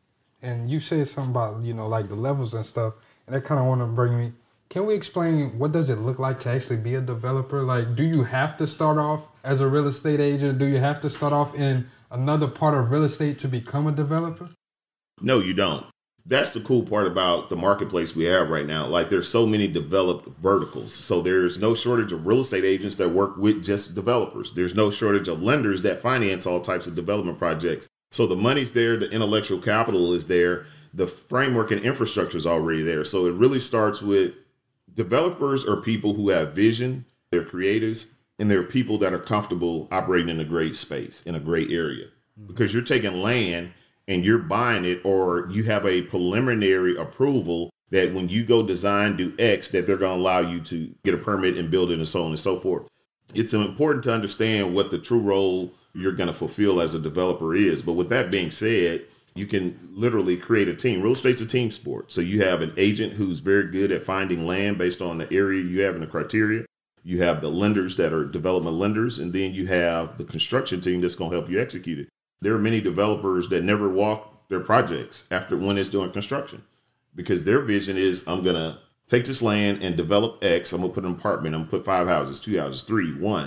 And you said something about, you know, like the levels and stuff. And that kind of want to bring me, can we explain what does it look like to actually be a developer? Like, do you have to start off as a real estate agent? Do you have to start off in another part of real estate to become a developer? No, you don't. That's the cool part about the marketplace we have right now. Like there's so many developed verticals. So there's no shortage of real estate agents that work with just developers. There's no shortage of lenders that finance all types of development projects. So the money's there, the intellectual capital is there, the framework and infrastructure is already there. So it really starts with developers are people who have vision, they're creatives, and they're people that are comfortable operating in a great space, in a great area. Because you're taking land and you're buying it, or you have a preliminary approval that when you go design, do X, that they're going to allow you to get a permit and build it and so on and so forth. It's important to understand what the true role you're going to fulfill as a developer is. But with that being said, you can literally create a team. Real estate's a team sport. So you have an agent who's very good at finding land based on the area you have and the criteria. You have the lenders that are development lenders, and then you have the construction team that's going to help you execute it. There are many developers that never walk their projects after when it's doing construction because their vision is, I'm going to take this land and develop X. I'm going to put an apartment. I'm going to put five houses, two houses, three, one.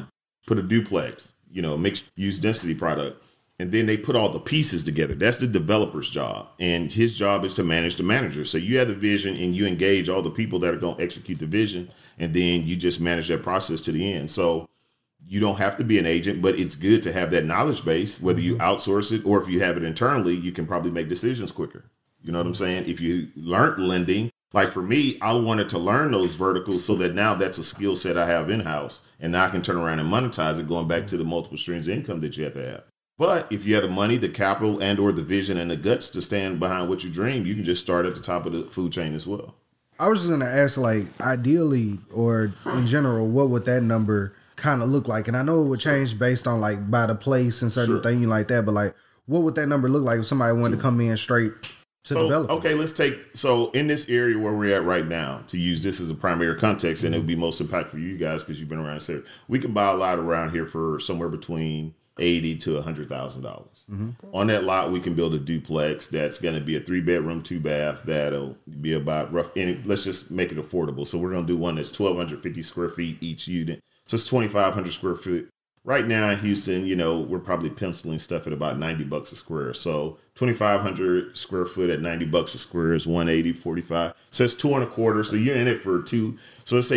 put a duplex, you know, mixed use density product. And then they put all the pieces together. That's the developer's job. And his job is to manage the manager. So you have the vision and you engage all the people that are going to execute the vision. And then you just manage that process to the end. So you don't have to be an agent, but it's good to have that knowledge base, whether you outsource it or if you have it internally, you can probably make decisions quicker. You know what I'm saying? If you learned lending, like for me, I wanted to learn those verticals so that now that's a skill set I have in-house. And now I can turn around and monetize it, going back to the multiple streams of income that you have to have. But if you have the money, the capital, and or the vision and the guts to stand behind what you dream, you can just start at the top of the food chain as well. I was just going to ask, like, ideally or in general, what would that number kind of look like? And I know it would change based on, like, by the place and certain Sure. things like that. But, like, what would that number look like if somebody wanted to come in straight to So, develop? okay, let's take, so in this area where we're at right now, to use this as a primary context, and it would be most impactful for you guys because you've been around this area, we can buy a lot around here for somewhere between eighty to one hundred thousand dollars. Mm-hmm. On that lot, we can build a duplex that's going to be a three bedroom, two bath. That'll be about rough. And let's just make it affordable. So we're going to do one that's twelve fifty square feet each unit. So it's twenty-five hundred square feet. Right now in Houston, you know, we're probably penciling stuff at about ninety bucks a square. So twenty-five hundred square foot at ninety bucks a square is one eighty, forty-five. So it's two and a quarter. So you're in it for two. So let's say.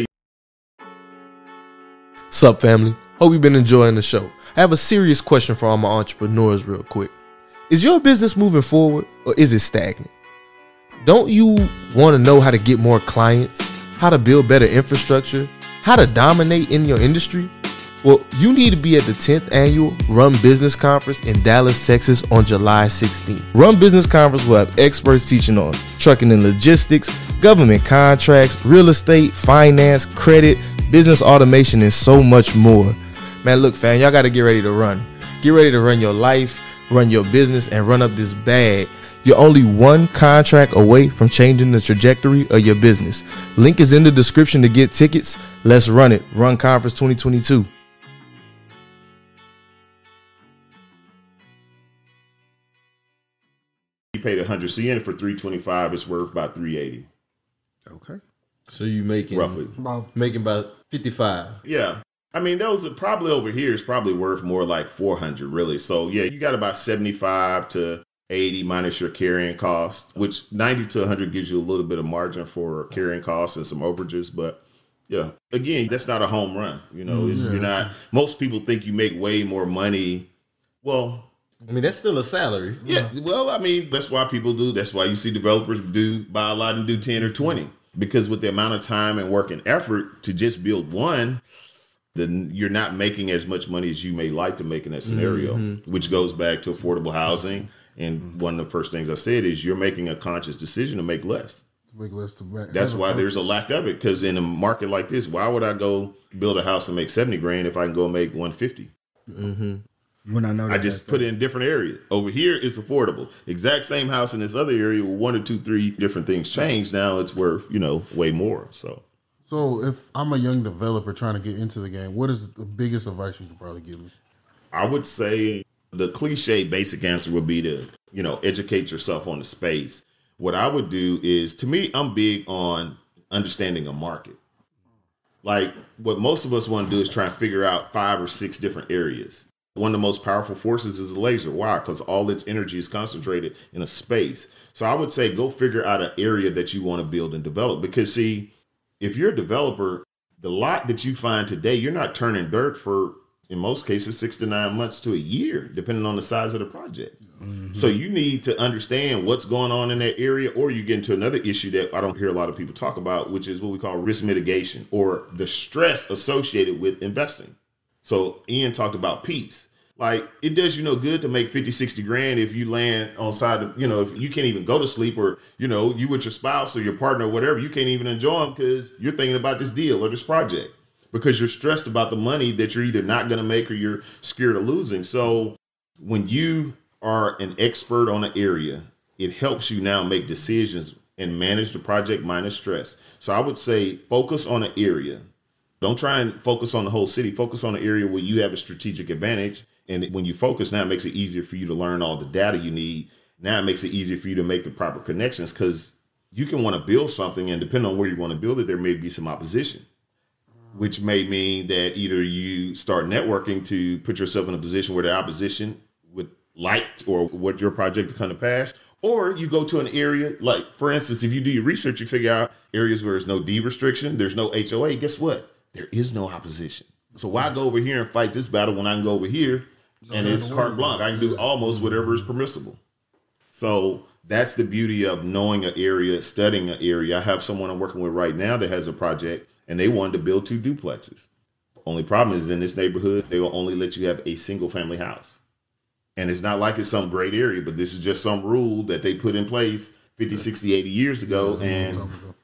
Sup, family? Hope you've been enjoying the show. I have a serious question for all my entrepreneurs real quick. Is your business moving forward or is it stagnant? Don't you want to know how to get more clients, how to build better infrastructure, how to dominate in your industry? Well, you need to be at the tenth annual Run Business Conference in Dallas, Texas on July sixteenth. Run Business Conference will have experts teaching on trucking and logistics, government contracts, real estate, finance, credit, business automation, and so much more. Man, look, fam, y'all got to get ready to run. Get ready to run your life, run your business, and run up this bag. You're only one contract away from changing the trajectory of your business. Link is in the description to get tickets. Let's run it. Run Conference twenty twenty-two. You paid one hundred, so you're in it for three twenty-five. It's worth about three eighty. Okay. So you making roughly making about fifty-five. Yeah. I mean, those are probably over here is probably worth more like four hundred, really. So yeah, you got about seventy-five to eighty minus your carrying cost, which ninety to one hundred gives you a little bit of margin for carrying costs and some overages. But yeah, again, that's not a home run. You know, it's, Yeah. you're not. Most people think you make way more money. Well, I mean, that's still a salary. yeah. Well, I mean, that's why people do. That's why you see developers do buy a lot and do ten or twenty, because with the amount of time and work and effort to just build one, then you're not making as much money as you may like to make in that scenario, Mhm. which goes back to affordable housing. And one of the first things I said is you're making a conscious decision to make less. Make less to back. That's why there's a lack of it. Because in a market like this, why would I go build a house and make seventy grand if I can go make one fifty? Mm-hmm. When I know, I just put it in different areas. Over here, it's affordable. Exact same house in this other area, with one or two, three different things change. Now it's worth, you know, way more. So. So if I'm a young developer trying to get into the game, what is the biggest advice you could probably give me? I would say the cliche basic answer would be to, you know, educate yourself on the space. What I would do is, to me, I'm big on understanding a market. Like what most of us want to do is try and figure out five or six different areas. One of the most powerful forces is a laser. Why? Because all its energy is concentrated in a space. So I would say go figure out an area that you want to build and develop. Because see, if you're a developer, the lot that you find today, you're not turning dirt for, in most cases, six to nine months to a year, depending on the size of the project. Mm-hmm. So you need to understand what's going on in that area, or you get into another issue that I don't hear a lot of people talk about, which is what we call risk mitigation, or the stress associated with investing. So Ian talked about peace. Like, it does you no good to make fifty, sixty grand if you land on side of, you know, if you can't even go to sleep, or, you know, you with your spouse or your partner or whatever, you can't even enjoy them because you're thinking about this deal or this project because you're stressed about the money that you're either not going to make or you're scared of losing. So when you are an expert on an area, it helps you now make decisions and manage the project minus stress. So I would say focus on an area. Don't try and focus on the whole city. Focus on an area where you have a strategic advantage. And when you focus, now it makes it easier for you to learn all the data you need. Now it makes it easier for you to make the proper connections, because you can want to build something, and depending on where you want to build it, there may be some opposition. which may mean that either you start networking to put yourself in a position where the opposition would like or what your project to come to pass, or you go to an area like, for instance, if you do your research, you figure out areas where there's no deed restriction, there's no H O A. Guess what? There is no opposition. So why go over here and fight this battle when I can go over here and it's carte blanche? I can do almost whatever is permissible. So that's the beauty of knowing an area, studying an area. I have someone I'm working with right now that has a project, and they wanted to build two duplexes. Only problem is in this neighborhood, they will only let you have a single family house. And it's not like it's some great area, but this is just some rule that they put in place fifty, sixty, eighty years ago. And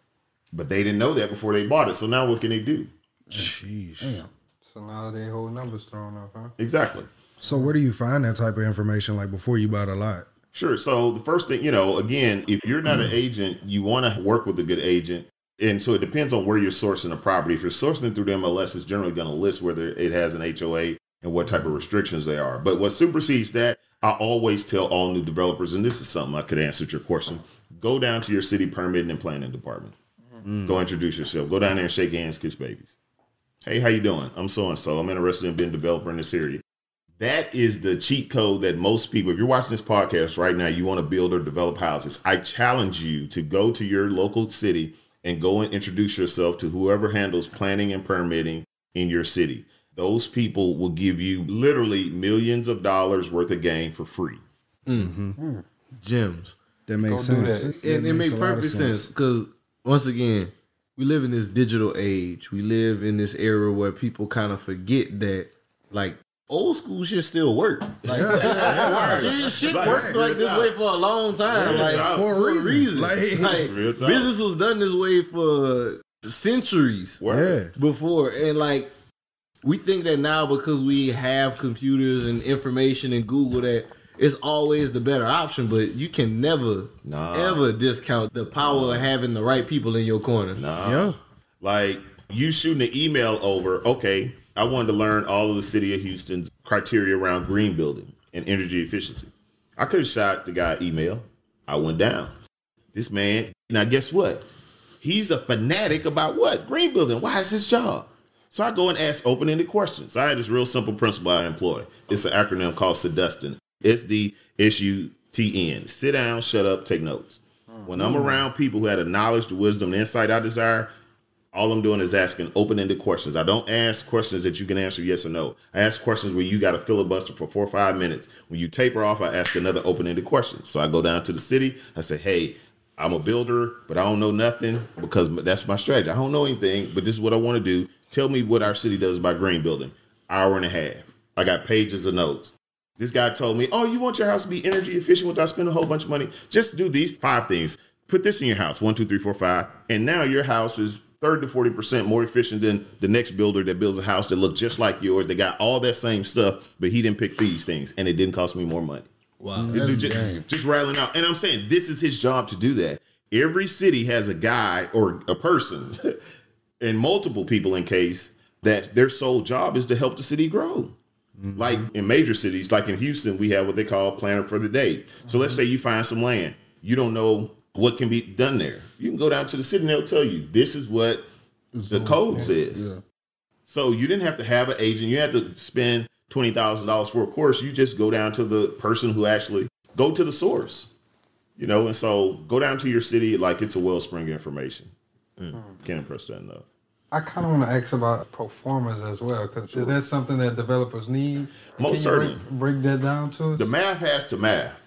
but they didn't know that before they bought it. So now what can they do? Jeez. Damn. So now they whole numbers thrown up, huh? Exactly. So where do you find that type of information, like before you buy the lot? Sure. So the first thing, you know, again, if you're not an agent, you want to work with a good agent. And so it depends on where you're sourcing the property. If you're sourcing it through the M L S, it's generally going to list whether it has an H O A and what type of restrictions they are. But what supersedes that, I always tell all new developers, and this is something I could answer your question, go down to your city permitting and planning department. Mm. Go introduce yourself. Go down there and shake hands, kiss babies. Hey, how you doing? I'm so-and-so. I'm interested in being a developer in this area. That is the cheat code that most people, if you're watching this podcast right now, you want to build or develop houses. I challenge you to go to your local city and go and introduce yourself to whoever handles planning and permitting in your city. Those people will give you literally millions of dollars worth of game for free. Mm-hmm. Mm. Gems. That makes Go sense. It, it, it makes perfect sense because, once again, we live in this digital age. We live in this era where people kind of forget that, like, old school shit still work. Like, yeah, yeah, yeah. shit, shit like, worked like this way for a long time. Yeah, like for, for a reason. reason. Like, like business was done this way for centuries yeah. before. And like, we think that now because we have computers and information and Google that it's always the better option, but you can never nah. ever discount the power nah. of having the right people in your corner. Nah. Yeah. Like, you shooting an email over, okay, I wanted to learn all of the city of Houston's criteria around green building and energy efficiency. I could have shot the guy email. I went down. This man, now guess what? He's a fanatic about what? Green building. Why is his job? So I go and ask open-ended questions. I had this real simple principle I employ. It's an acronym called SUDUSTN. It's the S U T N. Sit down, shut up, take notes. When I'm around people who have the knowledge, the wisdom, the insight I desire, all I'm doing is asking open-ended questions. I don't ask questions that you can answer yes or no. I ask questions where you got to filibuster for four or five minutes. When you taper off, I ask another open-ended question. So I go down to the city. I say, hey, I'm a builder, but I don't know nothing because that's my strategy. I don't know anything, but this is what I want to do. Tell me what our city does about green building. Hour and a half. I got pages of notes. This guy told me, oh, you want your house to be energy efficient without spending a whole bunch of money? Just do these five things. Put this in your house, one, two, three, four, five. And now your house is thirty to forty percent more efficient than the next builder that builds a house that looks just like yours. They got all that same stuff, but he didn't pick these things. And it didn't cost me more money. Wow. Just, just, just rattling out. And I'm saying this is his job to do that. Every city has a guy or a person and multiple people in case that their sole job is to help the city grow. Mm-hmm. Like in major cities, like in Houston, we have what they call planner for the day. So let's say you find some land. You don't know what can be done there. You can go down to the city and they'll tell you, this is what the code says. Yeah. So you didn't have to have an agent. You had to spend twenty thousand dollars for a course. You just go down to the person who actually go to the source, you know, and so go down to your city like it's a wellspring of information. Mm. Can't impress that enough. I kind of want to ask about pro formas as well, because sure. is that something that developers need? Most certainly. Break, break that down to us? The math has to math.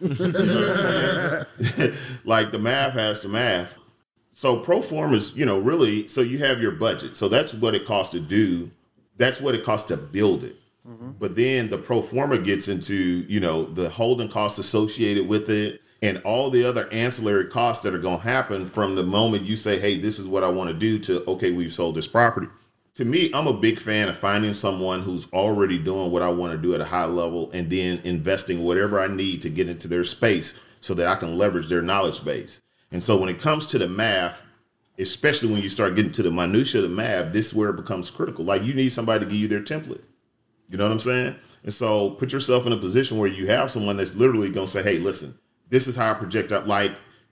Like the math has to math. So pro formas, you know, really, so you have your budget. So that's what it costs to do. That's what it costs to build it. Mm-hmm. But then the pro forma gets into, you know, the holding costs associated with it and all the other ancillary costs that are going to happen from the moment you say, hey, this is what I want to do to, okay, we've sold this property. To me, I'm a big fan of finding someone who's already doing what I want to do at a high level and then investing whatever I need to get into their space so that I can leverage their knowledge base. And so when it comes to the math, especially when you start getting to the minutia of the math, this is where it becomes critical. Like you need somebody to give you their template. You know what I'm saying? And so put yourself in a position where you have someone that's literally going to say, hey, listen, this is how I project up. Like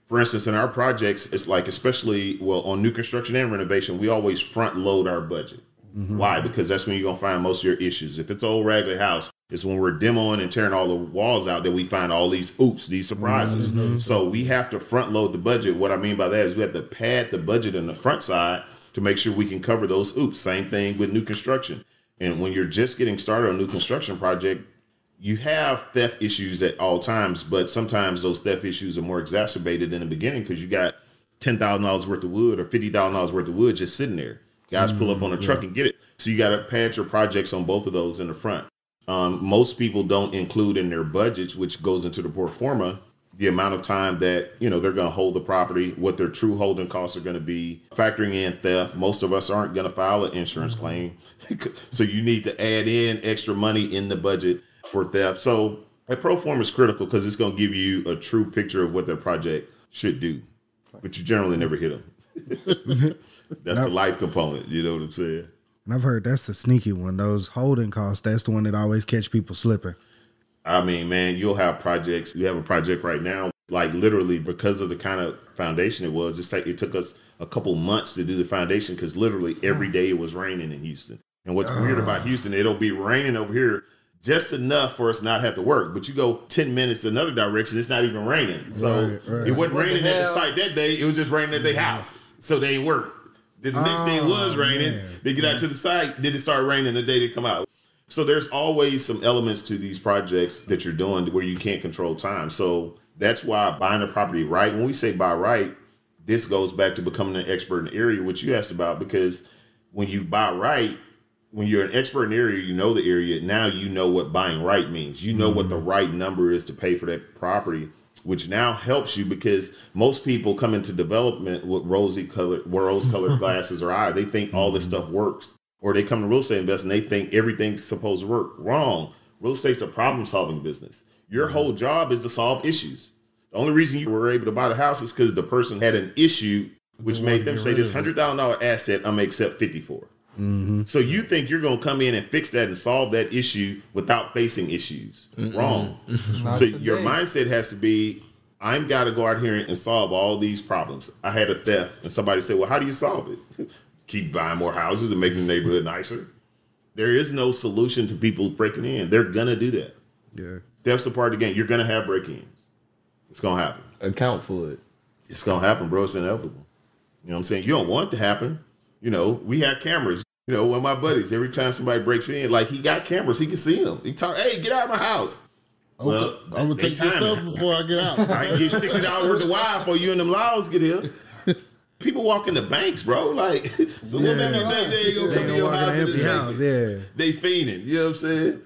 For instance, in our projects, it's like, especially, well, on new construction and renovation, we always front load our budget. Mm-hmm. Why? Because that's when you're going to find most of your issues. If it's an old raggedy house, it's when we're demoing and tearing all the walls out that we find all these oops, these surprises. Mm-hmm. So we have to front load the budget. What I mean by that is we have to pad the budget on the front side to make sure we can cover those oops. Same thing with new construction. And when you're just getting started on a new construction project, you have theft issues at all times, but sometimes those theft issues are more exacerbated in the beginning because you got ten thousand dollars worth of wood or fifty thousand dollars worth of wood just sitting there. Guys pull up on a truck yeah. and get it. So you got to pad your projects on both of those in the front. Um, most people don't include in their budgets, which goes into the pro forma, the amount of time that, you know, they're going to hold the property, what their true holding costs are going to be, factoring in theft. Most of us aren't going to file an insurance claim. So you need to add in extra money in the budget for theft. So a pro forma is critical because it's going to give you a true picture of what their project should do, but you generally never hit them. That's the life component. You know what I'm saying? And I've heard that's the sneaky one. Those holding costs, that's the one that always catch people slipping. I mean, man, you'll have projects. You have a project right now, like literally because of the kind of foundation it was, it's like it took us a couple months to do the foundation because literally every day it was raining in Houston. And what's uh. weird about Houston, it'll be raining over here just enough for us not have to work. But you go ten minutes another direction, it's not even raining. So right, right. It wasn't what raining the at the site that day. It was just raining at their house. So they ain't work. The next oh, day it was raining. Man. They get out to the site. Then it started raining the day they come out. So there's always some elements to these projects that you're doing where you can't control time. So that's why buying a property right, when we say buy right, this goes back to becoming an expert in the area, which you asked about, because when you buy right, when you're an expert in the area, you know the area, now you know what buying right means. You know mm-hmm. what the right number is to pay for that property, which now helps you because most people come into development with rosy colored, rose colored glasses or eyes. They think all this stuff works. Or they come to real estate investing, they think everything's supposed to work. Wrong. Real estate's a problem-solving business. Your whole job is to solve issues. The only reason you were able to buy the house is because the person had an issue, which made them say this one hundred thousand dollars asset I'm going to accept fifty for. Mm-hmm. So you think you're going to come in and fix that and solve that issue without facing issues. Mm-hmm. Wrong. So your mindset has to be, I'm got to go out here and solve all these problems. I had a theft and somebody said, well, how do you solve it? Keep buying more houses and making the neighborhood nicer. There is no solution to people breaking in. They're going to do that. Yeah. That's the part of the game. You're going to have break-ins. It's going to happen. Account for it. It's going to happen, bro. It's inevitable. You know what I'm saying? You don't want it to happen. You know, we have cameras. You know, one of my buddies, every time somebody breaks in, like he got cameras, he can see them. He talk, hey, get out of my house. Okay. Well, I'm going to take this stuff before I get out. I can get sixty dollars worth of wire for you and them laws get here. People walk in the banks, bro. Like, so yeah. What makes you think they ain't gonna come to your house and just house, yeah. They fiending. You know what I'm saying?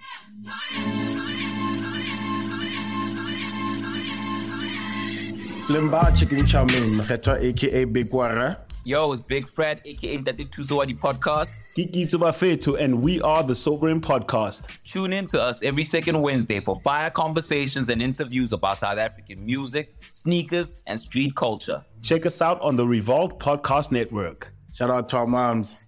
Limba Chicken Chowmin, Mekhetwa, aka Big Wara. Yo, it's Big Fred, aka Daddy Tuzawadi Podcast. Kiki Tubafetu, and we are the Sobering Podcast. Tune in to us every second Wednesday for fire conversations and interviews about South African music, sneakers, and street culture. Check us out on the Revolt Podcast Network. Shout out to our moms.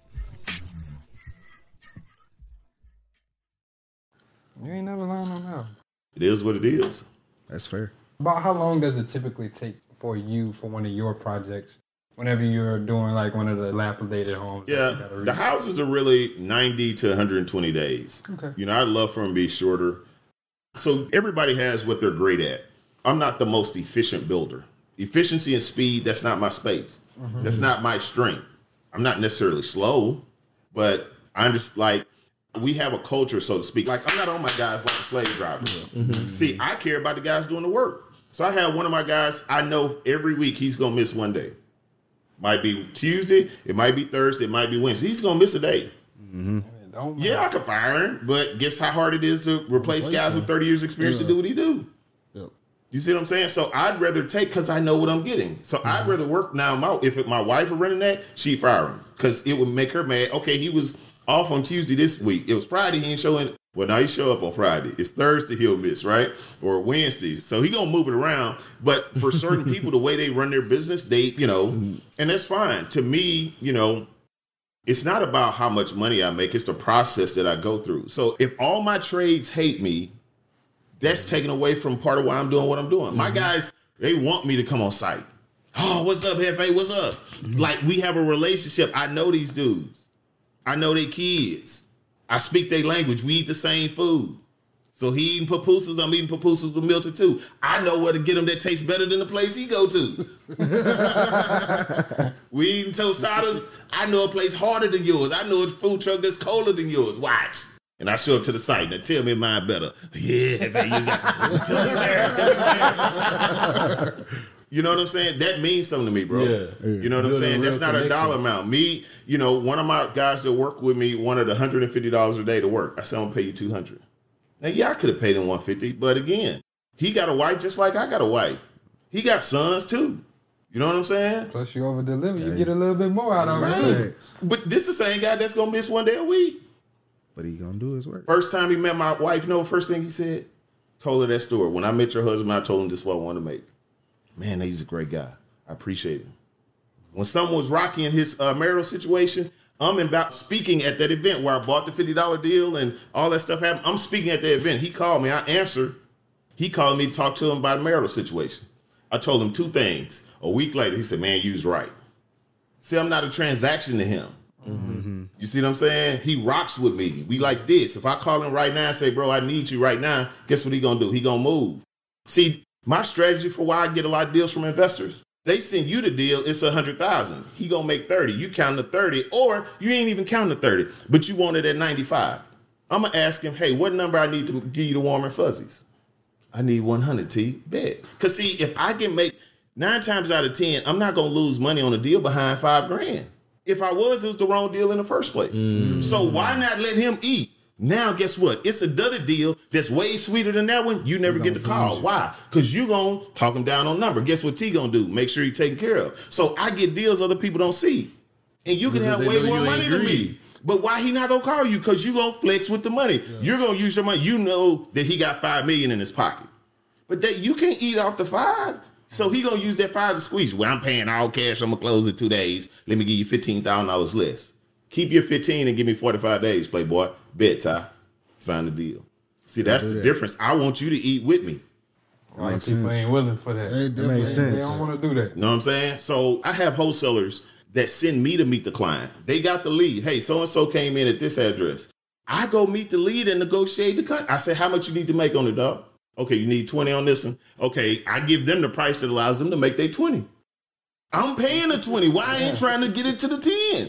You ain't never learned on that. It is what it is. That's fair. About how long does it typically take for you for one of your projects? Whenever you're doing like one of the dilapidated homes. Yeah, the houses are really ninety to one hundred twenty days. Okay. You know, I'd love for them to be shorter. So everybody has what they're great at. I'm not the most efficient builder. Efficiency and speed, that's not my space. Mm-hmm. That's not my strength. I'm not necessarily slow, but I'm just like, we have a culture, so to speak. Like, I'm not on my guys like a slave driver. Mm-hmm. See, I care about the guys doing the work. So I have one of my guys, I know every week he's going to miss one day. Might be Tuesday, it might be Thursday, it might be Wednesday. He's going to miss a day. Mm-hmm. Yeah, I could fire him, but guess how hard it is to replace, replace guys him. with thirty years experience yeah. to do what he do. Yep. You see what I'm saying? So I'd rather take, because I know what I'm getting. So mm-hmm. I'd rather work now. My, if it, my wife were running that, she'd fire him because it would make her mad. Okay, he was off on Tuesday this week. It was Friday, he ain't showing. Well, now he show up on Friday. It's Thursday he'll miss, right? Or Wednesday. So he gonna move it around. But for certain people, the way they run their business, they, you know, mm-hmm. and that's fine. To me, you know, it's not about how much money I make. It's the process that I go through. So if all my trades hate me, that's taken away from part of why I'm doing what I'm doing. Mm-hmm. My guys They want me to come on site. Oh, what's up, F A? What's up? Like, we have a relationship. I know these dudes. I know they kids. I speak their language. We eat the same food. So he eating pupusas, I'm eating pupusas with Milton too. I know where to get them that tastes better than the place he go to. We eating tostadas. I know a place harder than yours. I know a food truck that's colder than yours. Watch. And I show up to the site and tell me mine better. Yeah, man, you got tell me there, tell me there. You know what I'm saying? That means something to me, bro. Yeah. You know what I'm saying? That's not a dollar amount. Me, you know, one of my guys that work with me wanted one hundred fifty dollars a day to work. I said, I'm going to pay you two hundred dollars. Now, yeah, I could have paid him one hundred fifty dollars, but again, he got a wife just like I got a wife. He got sons too. You know what I'm saying? Plus you over deliver, you get a little bit more out of right. it. But this the same guy that's gonna miss one day a week. But he gonna do his work. First time he met my wife, you know, first thing he said, told her that story. When I met your husband, I told him this is what I want to make. Man, he's a great guy. I appreciate him. When someone was rocky in his uh, marital situation, I'm about speaking at that event where I bought the fifty dollar deal and all that stuff happened. I'm speaking at the event. He called me. I answered. He called me to talk to him about a marital situation. I told him two things. A week later, he said, man, you was right. See, I'm not a transaction to him. Mm-hmm. You see what I'm saying? He rocks with me. We like this. If I call him right now and say, bro, I need you right now, guess what he gonna do? He gonna move. See, my strategy for why I get a lot of deals from investors, they send you the deal, it's a hundred thousand. He gonna make thirty. You count the thirty, or you ain't even counting the thirty, but you want it at ninety-five. I'm gonna ask him, hey, what number I need to give you the warm and fuzzies? I need one hundred, T. Bet. Cause see, if I can make nine times out of ten, I'm not gonna lose money on a deal behind five grand. If I was, it was the wrong deal in the first place. Mm. So why not let him eat? Now, guess what? It's another deal that's way sweeter than that one. You never get the call. Why? Because you going to talk him down on number. Guess what T going to do? Make sure he's taken care of. So I get deals other people don't see. And you can because have way more money than me. But why he not going to call you? Because you going to flex with the money. Yeah. You're going to use your money. You know that he got five million dollars in his pocket. But that you can't eat off the five. So he going to use that five to squeeze. Well, I'm paying all cash. I'm going to close in two days. Let me give you fifteen thousand dollars less. Keep your fifteen and give me forty-five days, playboy. Bet, Ty. Sign the deal. See, that's the that. difference. I want you to eat with me. A lot of people ain't willing for that. It makes sense. They don't want to do that. You know what I'm saying? So I have wholesalers that send me to meet the client. They got the lead. Hey, so-and-so came in at this address. I go meet the lead and negotiate the contract. I say, how much you need to make on it, dog? Okay, you need twenty on this one. Okay, I give them the price that allows them to make their twenty. I'm paying the twenty. Why I ain't trying to get it to the ten?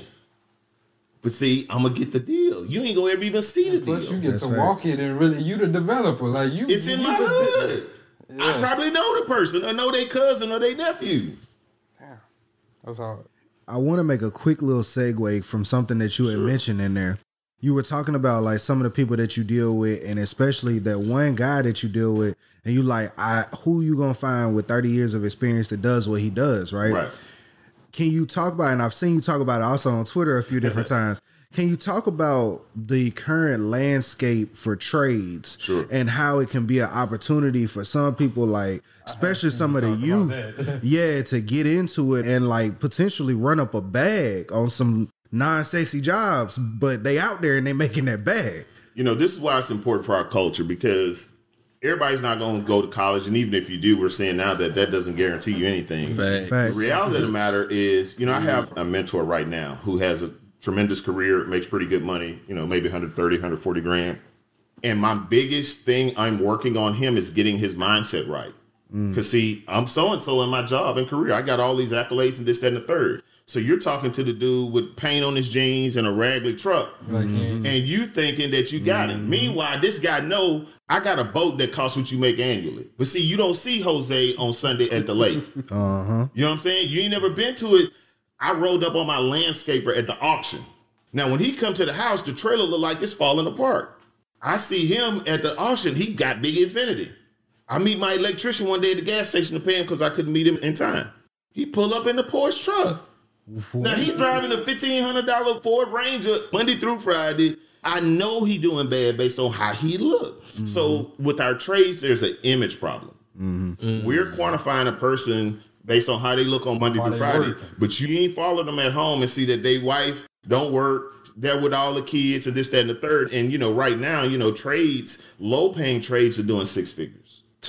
But see, I'm gonna get the deal. You ain't gonna ever even see the Plus deal. You get That's to facts. walk it and really, you the developer. Like you, It's in you my hood. Yeah. I probably know the person, or know their cousin, or their nephew. Yeah, that's all. I want to make a quick little segue from something that you had sure. mentioned in there. You were talking about like some of the people that you deal with, and especially that one guy that you deal with, and you like, I who you gonna find with thirty years of experience that does what he does, right? Right. Can you talk about, and I've seen you talk about it also on Twitter a few different times. Can you talk about the current landscape for trades sure. and how it can be an opportunity for some people, like especially some of the youth, yeah, to get into it and like potentially run up a bag on some non-sexy jobs, but they out there and they making that bag. You know, this is why it's important for our culture, because everybody's not going to go to college, and even if you do, we're seeing now that that doesn't guarantee you anything. Facts. The reality of the matter is, you know, I have a mentor right now who has a tremendous career, makes pretty good money, you know, maybe one hundred thirty, one hundred forty grand. And my biggest thing I'm working on him is getting his mindset right. Because, mm. see, I'm so-and-so in my job and career. I got all these accolades and this, that, and the third. So you're talking to the dude with paint on his jeans and a raggedy truck, mm-hmm. and you thinking that you got mm-hmm. him. Meanwhile, this guy know I got a boat that costs what you make annually. But see, you don't see Jose on Sunday at the lake. Uh-huh. You know what I'm saying? You ain't never been to it. I rolled up on my landscaper at the auction. Now, when he come to the house, the trailer look like it's falling apart. I see him at the auction. He got big infinity. I meet my electrician one day at the gas station to pay him because I couldn't meet him in time. He pull up in the Porsche truck. Now, he driving a fifteen hundred dollars Ford Ranger Monday through Friday. I know he doing bad based on how he look. Mm-hmm. So with our trades, there's an image problem. Mm-hmm. Mm-hmm. We're quantifying a person based on how they look on Monday Why through Friday, work. But you ain't follow them at home and see that they wife don't work, they're with all the kids and this, that, and the third. And, you know, right now, you know, trades, low-paying trades are doing six figures.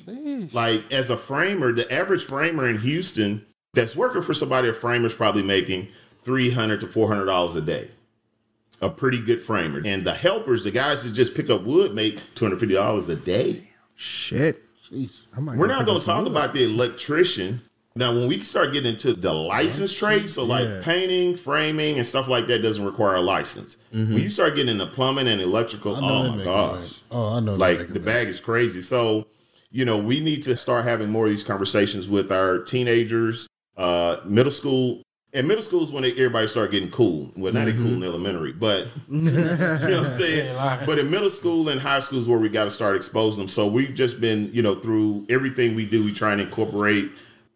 Like as a framer, the average framer in Houston that's working for somebody, a framer's probably making three hundred to four hundred dollars a day. A pretty good framer. And the helpers, the guys that just pick up wood, make two hundred fifty dollars a day. Shit. Jeez. I might We're go not pick going up to some talk wood. about the electrician. Now, when we start getting into the licensed trade, so like Yeah. painting, framing, and stuff like that doesn't require a license. Mhm. When you start getting into plumbing and electrical, I know oh they my make gosh. it right. Oh, I know they Like make it the bag is crazy. So, you know, we need to start having more of these conversations with our teenagers, uh, middle school. And middle school is when they, everybody start getting cool. Well, not mm-hmm. cool in elementary, but you know what I'm saying? But in middle school and high school is where we got to start exposing them. So we've just been, you know, through everything we do, we try and incorporate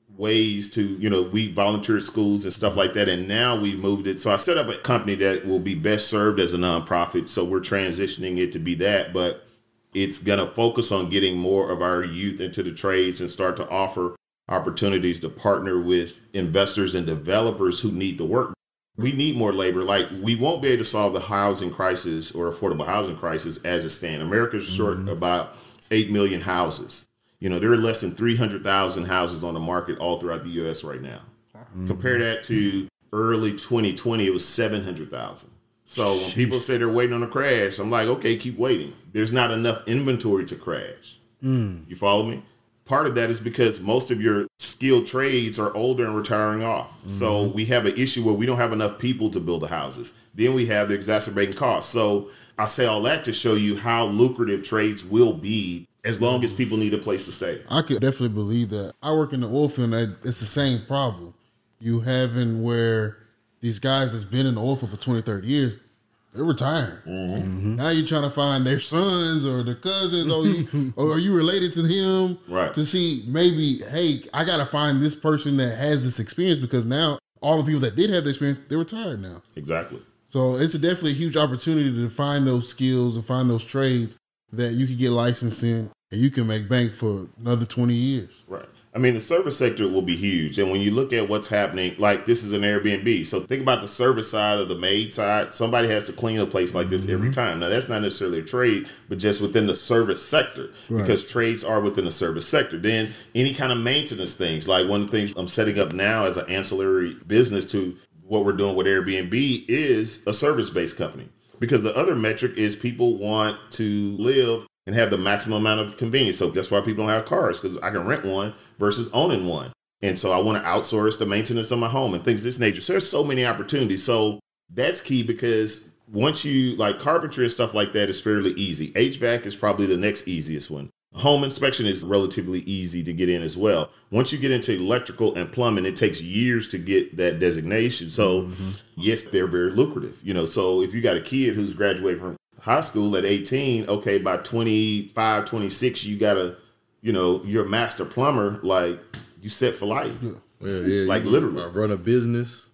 ways to, you know, we volunteer at schools and stuff like that. And now we moved it. So I set up a company that will be best served as a nonprofit. So we're transitioning it to be that, but it's going to focus on getting more of our youth into the trades and start to offer opportunities to partner with investors and developers who need the work. We need more labor. Like we won't be able to solve the housing crisis or affordable housing crisis as it stands. America's short mm-hmm. about eight million houses. You know, there are less than three hundred thousand houses on the market all throughout the U S right now. Mm-hmm. Compare that to early twenty twenty, it was seven hundred thousand. So when Sheesh. people say they're waiting on a crash, I'm like, okay, keep waiting. There's not enough inventory to crash. Mm. You follow me? Part of that is because most of your skilled trades are older and retiring off. Mm-hmm. So we have an issue where we don't have enough people to build the houses. Then we have the exacerbating costs. So I say all that to show you how lucrative trades will be as long as people need a place to stay. I could definitely believe that. I work in the oil field, and it's the same problem. You having where these guys that's been in the oil field for twenty, thirty years, they're retiring. Mm-hmm. Mm-hmm. Now you're trying to find their sons or their cousins, or, you, or are you related to him? Right. To see maybe, hey, I got to find this person that has this experience, because now all the people that did have the experience, they're retired now. Exactly. So it's a definitely a huge opportunity to find those skills and find those trades that you can get licensed in and you can make bank for another twenty years. Right. I mean, the service sector will be huge. And when you look at what's happening, like this is an Airbnb. So think about the service side or the maid side. Somebody has to clean a place like this mm-hmm. every time. Now, that's not necessarily a trade, but just within the service sector, right. because trades are within the service sector. Then any kind of maintenance things, like one of the things I'm setting up now as an ancillary business to what we're doing with Airbnb is a service-based company. Because the other metric is people want to live and have the maximum amount of convenience. So that's why people don't have cars, because I can rent one versus owning one. And so I want to outsource the maintenance of my home and things of this nature. So there's so many opportunities. So that's key, because once you like carpentry and stuff like that is fairly easy. H V A C is probably the next easiest one. Home inspection is relatively easy to get in as well. Once you get into electrical and plumbing, it takes years to get that designation. So mm-hmm. yes, they're very lucrative. You know, so if you got a kid who's graduating from high school at eighteen, okay, by twenty-five, twenty-six, you got to, you know, you're a master plumber, like you set for life. Yeah, yeah, yeah like literally. Run a business.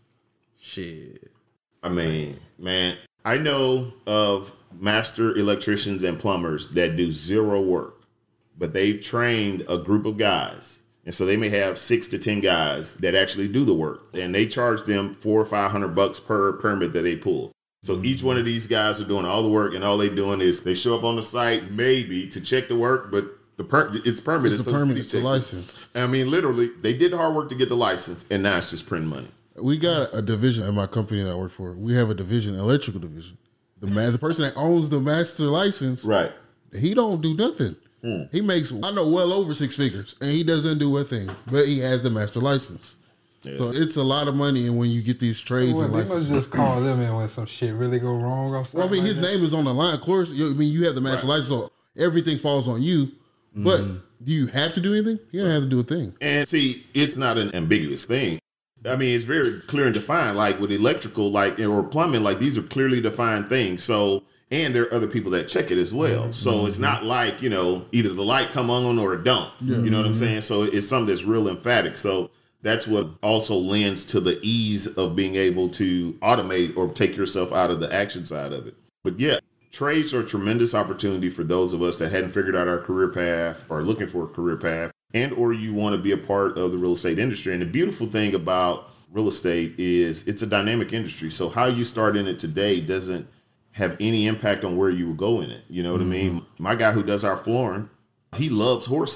Shit. I mean, man, I know of master electricians and plumbers that do zero work, but they've trained a group of guys. And so they may have six to ten guys that actually do the work, and they charge them four or five hundred bucks per permit that they pull. So each one of these guys are doing all the work, and all they're doing is they show up on the site maybe to check the work, but the per- it's permitted. It's a so permit, the it's a license. It. I mean, literally, they did the hard work to get the license, and now it's just printing money. We got a division at my company that I work for. We have a division, electrical division. The man, the person that owns the master license, right? He don't do nothing. Hmm. He makes, I know, well over six figures, and he doesn't do a thing, but he has the master license. Yeah. So it's a lot of money, and when you get these trades well, and they licenses, must just call them in when some shit really go wrong. Or well, I mean, like his that. name is on the line. Of course, you, I mean, you have the master right. license, so everything falls on you. Mm-hmm. But do you have to do anything? You don't have to do a thing. And see, it's not an ambiguous thing. I mean, it's very clear and defined. Like with electrical, like or plumbing, like these are clearly defined things. So. And there are other people that check it as well. So mm-hmm. it's not like, you know, either the light come on or it don't. Yeah. You know what I'm saying? So it's something that's real emphatic. So that's what also lends to the ease of being able to automate or take yourself out of the action side of it. But yeah, trades are a tremendous opportunity for those of us that hadn't figured out our career path or looking for a career path, and or you want to be a part of the real estate industry. And the beautiful thing about real estate is it's a dynamic industry. So how you start in it today doesn't have any impact on where you will go in it. You know what mm-hmm. I mean? My guy who does our flooring, he loves horses.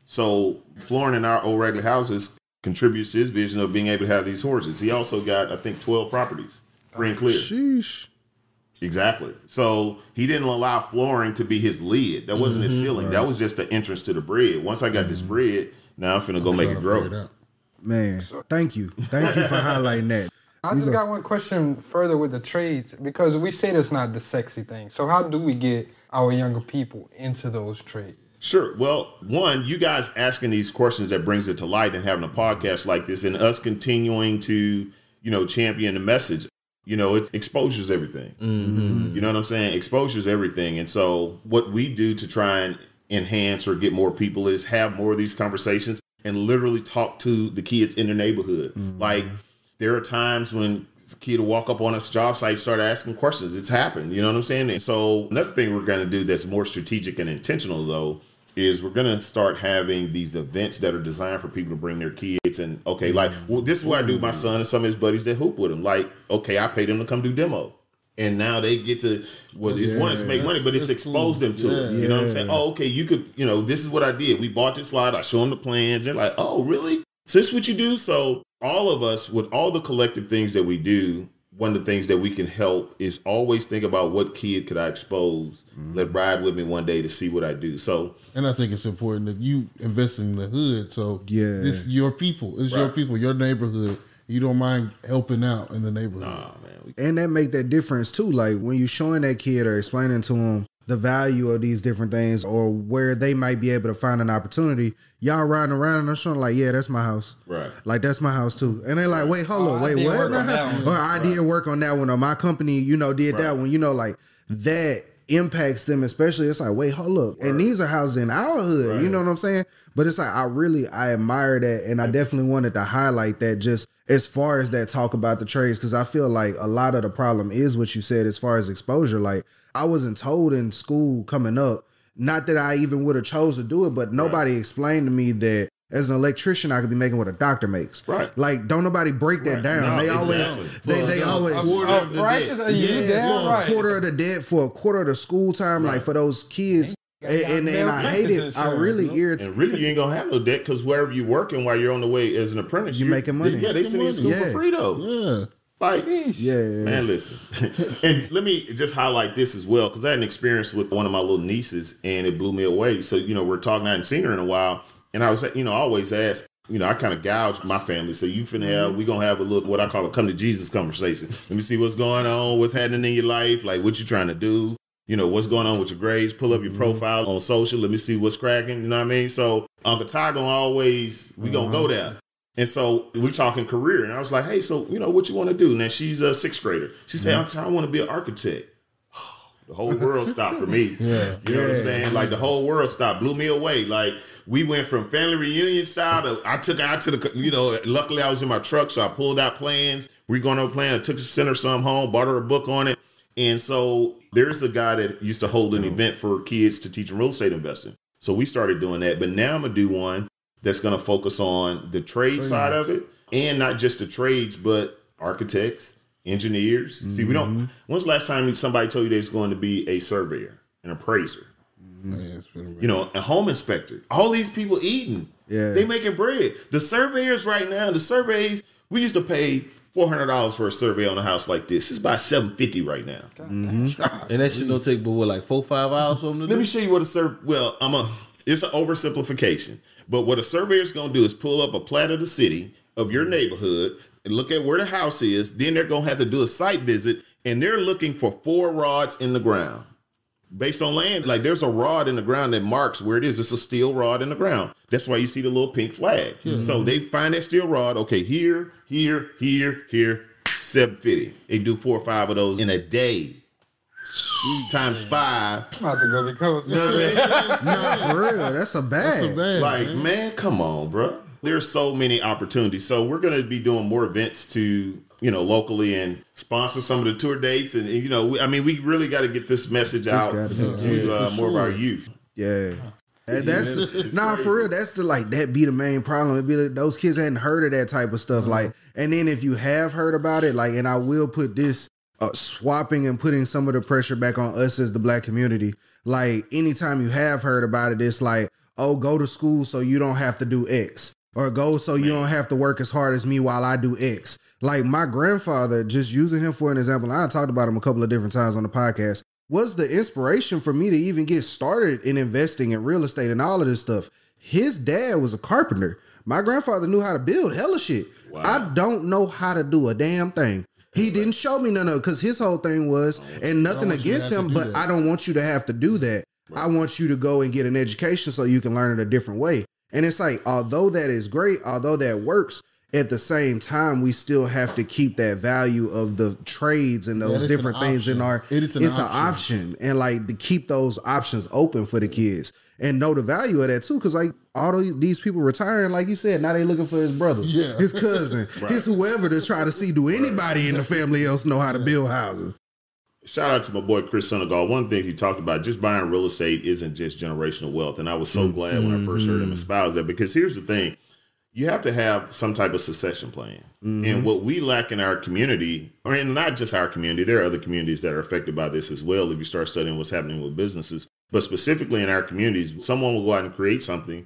So flooring in our old regular houses contributes to his vision of being able to have these horses. He also got, I think, twelve properties, free and clear. Sheesh. Exactly. So he didn't allow flooring to be his lid. That wasn't Mm-hmm. his ceiling. right. That was just the entrance to the bread. Once I got Mm-hmm. this bread, now I'm finna go make it grow. Man, thank you. Thank you for highlighting that. I just got one question further with the trades because we say that's not the sexy thing. So how do we get our younger people into those trades? Sure. Well, one, you guys asking these questions that brings it to light and having a podcast like this and us continuing to, you know, champion the message. You know, it exposure's everything. Mm-hmm. You know what I'm saying? Exposure's everything. And so what we do to try and enhance or get more people is have more of these conversations and literally talk to the kids in their neighborhood. Mm-hmm. Like there are times when a kid will walk up on a job site, start asking questions. It's happened. You know what I'm saying? And so another thing we're going to do that's more strategic and intentional, though, is we're going to start having these events that are designed for people to bring their kids. And, okay, like, well, this is what I do with my son and some of his buddies that hoop with him. Like, okay, I pay them to come do demo. And now they get to, well, it's Yeah, one is make money, but it's that's exposed cool. them to it. Yeah. You know what I'm saying? Oh, okay, you could, you know, this is what I did. We bought this slide. I show them the plans. They're like, oh, really? So this is what you do? So all of us, with all the collective things that we do, one of the things that we can help is always think about what kid could I expose, let ride with me one day to see what I do. So, And I think it's important that you invest in the hood. So Yeah. this your people. It's your Right. people, your neighborhood. You don't mind helping out in the neighborhood. nah, man, we, And that make that difference too. Like when you showing that kid or explaining to him the value of these different things or where they might be able to find an opportunity, y'all riding around and they're showing like, yeah, that's my house. right. Like that's my house too. And they're like, wait, hold Oh, on, I wait, did what? work on that one. Or I did work on that one, or my company, you know, did that Right. one. You know, like that impacts them, especially. It's like, wait, hold up. And these are houses in our hood. Right. You know what I'm saying? But it's like I really I admire that, and I definitely wanted to highlight that just as far as that talk about the trades, because I feel like a lot of the problem is what you said as far as exposure. Like I wasn't told in school coming up, not that I even would have chose to do it, but nobody explained to me that as an electrician I could be making what a doctor makes. Right. Like don't nobody break that Right. down. No, they always exactly. they, they For always a quarter of the fraction day. of you, yeah, damn for right. a quarter of the debt, for a quarter of the school time, like for those kids. And, and, and I hate it. I really irritate. And really, you ain't gonna have no debt because wherever you're working while you're on the way as an apprentice, You you're- making money. Yeah, they send you to school Yeah. for free though. Yeah. Like, Yeah, man, listen. And let me just highlight this as well because I had an experience with one of my little nieces and it blew me away. So you know, we're talking. I hadn't seen her in a while, and I was, you know, I always ask. You know, I kind of gouge my family. So you finna have, we gonna have a little, what I call a come to Jesus conversation. Let me see what's going on, what's happening in your life, like what you trying to do. You know, what's going on with your grades. Pull up your profile on social. Let me see what's cracking. You know what I mean? So Uncle Ty gonna always, we gonna go there. And so we're talking career. And I was like, hey, so, you know, what you want to do? Now she's a sixth grader. She said, Uncle Ty, I want to be an architect. The whole world stopped for me. Yeah. You know what I'm saying? Like the whole world stopped, blew me away. Like we went from family reunion style to I took her out to the, you know, luckily I was in my truck, so I pulled out plans. We going over plan. I took the center some home, bought her a book on it. And so there's a guy that used to hold an event for kids to teach them real estate investing. So we started doing that. But now I'm going to do one that's going to focus on the trade side of it. And not just the trades, but architects, engineers. Mm-hmm. See, we don't. When's the last time somebody told you they was going to be a surveyor, an appraiser? Man, it's been a minute. You know, a home inspector. All these people eating. Yeah. They making bread. The surveyors right now, the surveys, we used to pay four hundred dollars for a survey on a house like this. It's about seven fifty right now. Mm-hmm. And that shit don't take but what, like four, five hours for them to Let do? me show you what a survey. Well, I'm a. It's an oversimplification, but what a surveyor's gonna do is pull up a plat of the city of your neighborhood and look at where the house is. Then they're gonna have to do a site visit, and they're looking for four rods in the ground based on land. Like there's a rod in the ground that marks where it is. It's a steel rod in the ground. That's why you see the little pink flag. Mm-hmm. So they find that steel rod. Okay, here, here, here, here. seven fifty. They do four or five of those in a day. Times five. I'm about to go to coast. You know what I mean? No, for real. That's a bad. That's a bad. Like, man, come on, bro. There's so many opportunities. So we're going to be doing more events to, you know, locally and sponsor some of the tour dates. And, and you know, we, I mean, we really got to get this message out gotta to be- uh, more of our youth. Yeah. And that's It's- it's nah crazy. for real. That's the like that be the main problem. It'd be like, those kids hadn't heard of that type of stuff. Mm-hmm. Like, and then if you have heard about it, like, and I will put this uh, swapping and putting some of the pressure back on us as the black community. Like, anytime you have heard about it, it's like, oh, go to school so you don't have to do X. Or go so you don't have to work as hard as me while I do X. Like my grandfather, just using him for an example, and I talked about him a couple of different times on the podcast, was the inspiration for me to even get started in investing in real estate and all of this stuff. His dad was a carpenter. My grandfather knew how to build hella shit. Wow. I don't know how to do a damn thing. He didn't show me none of it because his whole thing was, and nothing against him, but I don't want you to have to do that. Right. I want you to go and get an education so you can learn it a different way. And it's like, although that is great, although that works, at the same time, we still have to keep that value of the trades and those different things in our, it is an it's option. an option. And like to keep those options open for the kids and know the value of that too. Cause like all these people retiring, like you said, now they looking for his brother, yeah. his cousin, right. his whoever to try to see, do anybody right. in the family else know how to build houses? Shout out to my boy Chris Senegal. One thing he talked about, just buying real estate isn't just generational wealth. And I was so mm-hmm. glad when I first heard him espouse that, because here's the thing. You have to have some type of succession plan. Mm-hmm. And what we lack in our community, I mean, not just our community, there are other communities that are affected by this as well if you start studying what's happening with businesses. But specifically in our communities, someone will go out and create something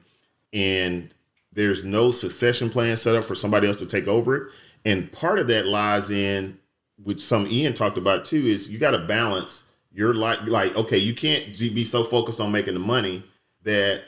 and there's no succession plan set up for somebody else to take over it. And part of that lies in, which some Ian talked about too, is you got to balance your life. Like, okay, you can't be so focused on making the money that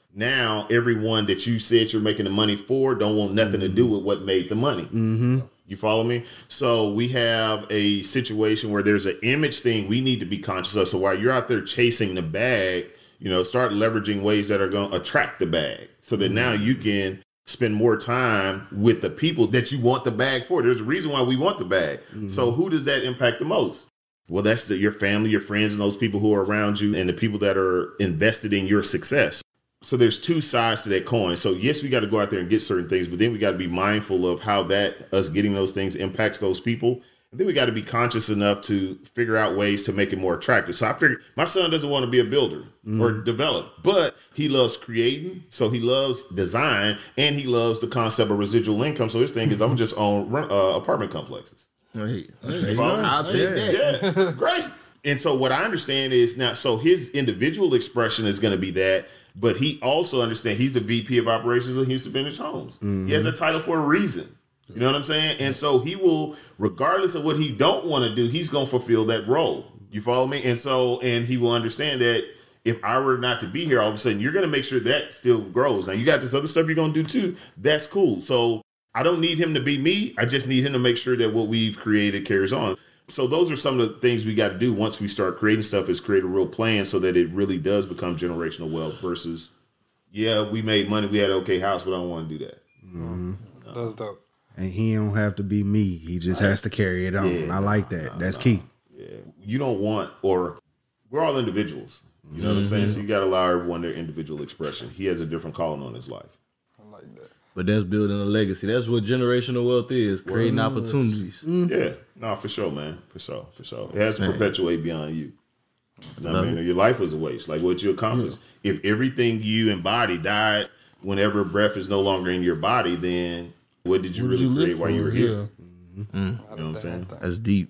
now everyone that you said you're making the money for don't want nothing mm-hmm. to do with what made the money. Mm-hmm. You follow me? So we have a situation where there's an image thing we need to be conscious of. So while you're out there chasing the bag, you know, start leveraging ways that are going to attract the bag so that mm-hmm. now you can spend more time with the people that you want the bag for. There's a reason why we want the bag. Mm-hmm. So who does that impact the most? Well, that's the, your family, your friends, and those people who are around you and the people that are invested in your success. So there's two sides to that coin. So yes, we got to go out there and get certain things, but then we got to be mindful of how that us getting those things impacts those people. And then we got to be conscious enough to figure out ways to make it more attractive. So I figured my son doesn't want to be a builder mm. or develop, but he loves creating. So he loves design and he loves the concept of residual income. So his thing is I'm just on uh, apartment complexes. Hey, hey, I'll take that. Yeah, great. And so what I understand is now, so his individual expression is going to be that, but he also understands he's the V P of operations of Houston Vintage Homes. Mm-hmm. He has a title for a reason. You know what I'm saying? And so he will, regardless of what he don't want to do, he's going to fulfill that role. You follow me? And so, and he will understand that if I were not to be here, all of a sudden, you're going to make sure that still grows. Now, you got this other stuff you're going to do too. That's cool. So I don't need him to be me. I just need him to make sure that what we've created carries on. So those are some of the things we got to do once we start creating stuff, is create a real plan so that it really does become generational wealth versus, yeah, we made money, we had an okay house, but I don't want to do that. Mm-hmm. No. That's dope. And he don't have to be me. He just right. has to carry it on. Yeah. I like that. No, That's no. key. Yeah. You don't want, or we're all individuals. You know mm-hmm. what I'm saying? So you got to allow everyone their individual expression. He has a different calling on his life. I like that. But that's building a legacy. That's what generational wealth is, creating well, opportunities. Mm-hmm. Yeah. No, for sure, man. For sure. For sure. It has to man. perpetuate beyond you. You know what I mean? Your life was a waste. Like what you accomplished. Yeah. If everything you embody died whenever breath is no longer in your body, then what did you what really did you create while you were here? Yeah. Mm-hmm. Mm. You know what I'm saying? That's deep.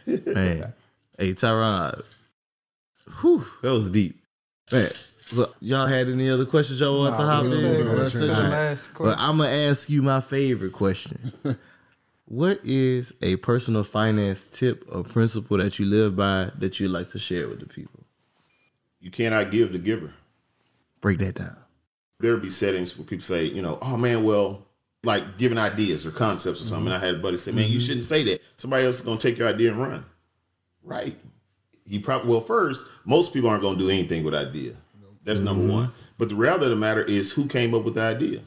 Man. Hey, Tyron. Whew, that was deep. Man. So y'all had any other questions y'all want nah, to hop in? Right. But I'm going to ask you my favorite question. What is a personal finance tip or principle that you live by that you'd like to share with the people? You cannot give the giver. Break that down. There'll be settings where people say, you know, oh man, well, like giving ideas or concepts or something. Mm-hmm. And I had a buddy say, man, mm-hmm. you shouldn't say that. Somebody else is going to take your idea and run. Right. You probably, well, first, most people aren't going to do anything with idea. That's mm-hmm. number one. But the reality of the matter is who came up with the idea.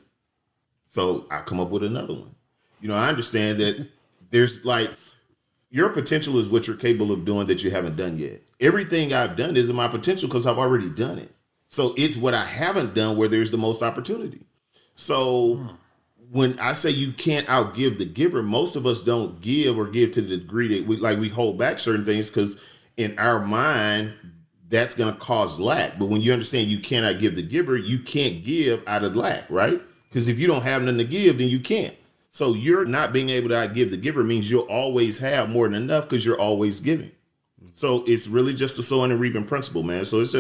So I come up with another one. You know, I understand that there's like, your potential is what you're capable of doing that you haven't done yet. Everything I've done is in my potential because I've already done it. So it's what I haven't done where there's the most opportunity. So hmm. when I say you can't outgive the giver, most of us don't give or give to the degree that we like we hold back certain things because in our mind, that's going to cause lack. But when you understand you cannot give the giver, you can't give out of lack, right? Because if you don't have nothing to give, then you can't. So you're not being able to outgive the giver means you'll always have more than enough because you're always giving. So it's really just a sowing and reaping principle, man. So it's just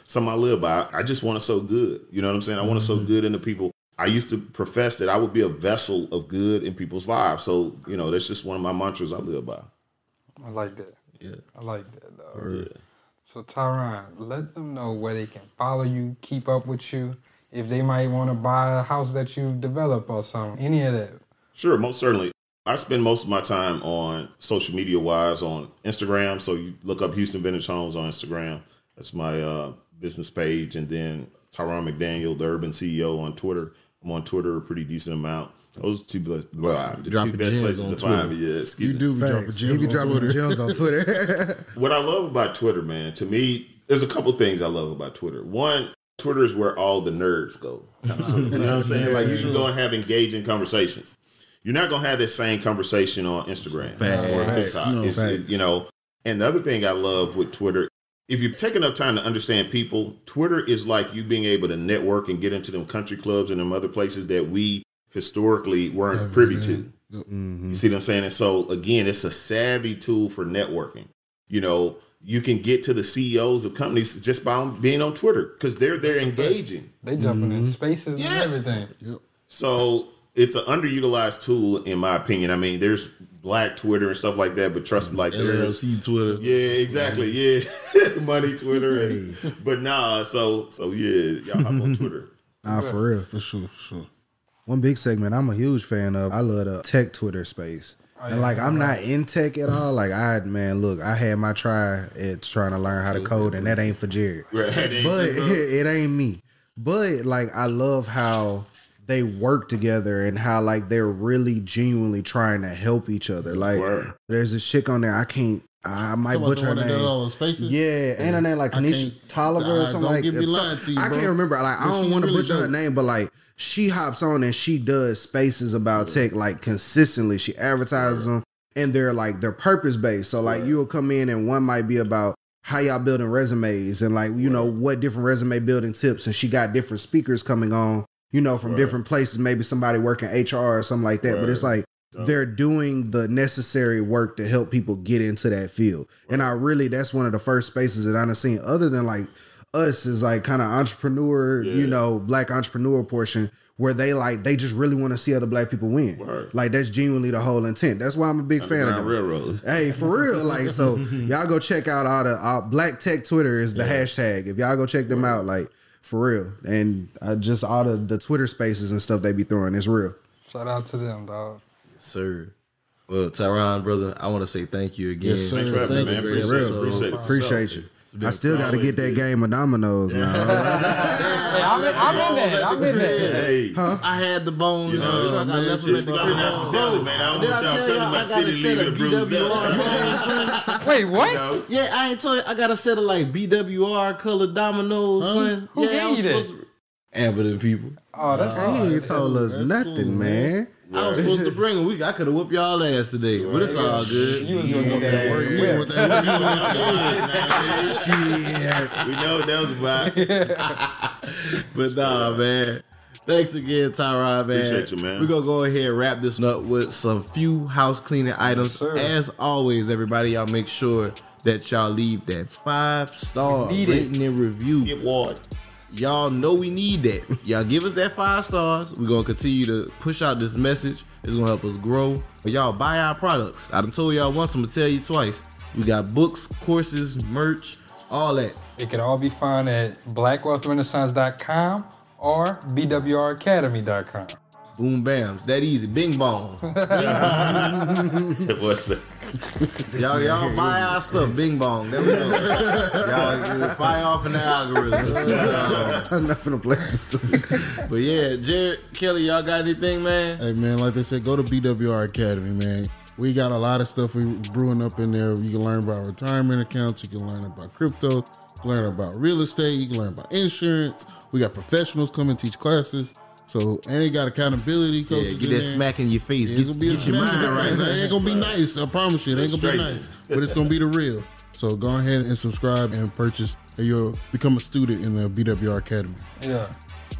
something I live by. I just want to sow good. You know what I'm saying? I want to sow good into people. I used to profess that I would be a vessel of good in people's lives. So, you know, that's just one of my mantras I live by. I like that. Yeah. I like that, dog. Yeah. So, Tyron, let them know where they can follow you, keep up with you, if they might want to buy a house that you develop or something, any of that. Sure, most certainly. I spend most of my time on social media wise on Instagram. So you look up Houston Vintage Homes on Instagram. That's my uh, business page. And then Tyron McDaniel, the Urban C E O, on Twitter. I'm on Twitter a pretty decent amount. Those two, blah, blah, the two best places to find me. Yeah, excuse you do me. be dropping gems He be on dropping Twitter. gems on Twitter. What I love about Twitter, man, to me, there's a couple things I love about Twitter. One, Twitter is where all the nerds go. So, you know what I'm saying? Like, you can go and have engaging conversations. You're not going to have that same conversation on Instagram Facts. or TikTok. No, It's, facts. it, you know, and the other thing I love with Twitter, if you take enough time to understand people, Twitter is like you being able to network and get into them country clubs and them other places that we historically weren't Yeah, privy man. to. Mm-hmm. You see what I'm saying? And so, again, it's a savvy tool for networking. You know, you can get to the C E Os of companies just by being on Twitter because they're they're engaging. They jumping Mm-hmm. in spaces Yeah. and everything. Yep. So it's an underutilized tool, in my opinion. I mean, there's Black Twitter and stuff like that, but trust me, like L L there's C Twitter. yeah, exactly, yeah, money Twitter. And, but nah, so so yeah, y'all hop on Twitter. Nah, for real. For sure, for sure. One big segment I'm a huge fan of. I love the tech Twitter space. Oh, And yeah, like I'm right. not in tech at all. Like I man, look, I had my try at trying to learn how to code, and that ain't for Jared. Right, that ain't But you, bro. it ain't me. But like I love how they work together and how like they're really genuinely trying to help each other. Like Word. there's a chick on there. I can't. I might Talking about butcher the her one that name. did all the spaces? Yeah, ain't her name like I Kanisha can't- Tolliver Nah, or something don't like get me it's lying some- to you, I bro. can't remember. Like I But don't she want to really butcher her dope. name, but like she hops on and she does spaces about tech like consistently. She advertises them and they're like they're purpose based. So like you'll come in and one might be about how y'all building resumes and like you know what different resume building tips, and she got different speakers coming on, you know, from Right. different places, maybe somebody working H R or something like that. But it's Right. like Dope. they're doing the necessary work to help people get into that field. And I really, that's one of the first spaces that I've seen other than like us is like kind of entrepreneur, Yeah. you know, black entrepreneur portion where they like, they just really want to see other black people win. Word. Like that's genuinely the whole intent. That's why I'm a big fan of Underground them. Railroad. Hey, for real. Like, so y'all go check out all the uh, Black Tech Twitter is the hashtag. If y'all go check them out, like for real. And uh, just all the, the Twitter spaces and stuff they be throwing, it's real. Shout out to them, dog. Sir. Well, Tyron, brother, I want to say thank you again. Yes, sir. Thanks for having me, Thank man. you. Great Appreciate it. episode. Appreciate it. Appreciate you. I still got to Always get that good. game of dominoes now. Hey, I'm in, I'm in that. I'm in that. Hey, I had the bones. you know, uh, so I got left it's with the Southern hospitality, man. I don't Did want I y'all tell coming y'all to my I got city a set leaving of bruised B W R up. dominoes? Wait, what? You know? Yeah, I ain't told you. I got a set of like B W R colored dominoes, Huh? son. Who yeah, I gave was you that? supposed to. Amberton people. Oh, that's He ain't told us That's nothing, cool, man. I was supposed to bring them. We, I could have whooped y'all ass today, but it's all good. You was gonna get that work. You Yeah. want that? You want We know what that was about. But nah, man. Thanks again, Tyron, man. Appreciate you, man. We're going to go ahead and wrap this up with some few house cleaning items. sir. As always, everybody, y'all make sure that y'all leave that five-star Need it. rating and review. Get water. Y'all know we need that. Y'all give us that five stars. We're going to continue to push out this message. It's going to help us grow. But y'all buy our products. I done told y'all once, I'm going to tell you twice. We got books, courses, merch, all that. It can all be found at black wealth renaissance dot com or b w r academy dot com. Boom bams. That easy. Bing bong. What's that? Y'all, y'all buy our stuff. Bing bong. There we go. Y'all get fire off in the algorithm. I'm not gonna play this stuff. But yeah, Jared, Kelly, y'all got anything, man? Hey man, like they said, go to B W R Academy, man. We got a lot of stuff we brewing up in there. You can learn about retirement accounts. You can learn about crypto. You can learn about real estate. You can learn about insurance. We got professionals come and teach classes. So, and they got accountability Yeah, coaches. get in that there. smack in your face. Yeah, Get, it's gonna be a get your smack mind in the right. face. It ain't gonna be nice. I promise you, it ain't gonna be Straight. nice. But it's gonna be the real. So go ahead and subscribe and purchase. And you'll become a student in the B W R Academy. Yeah.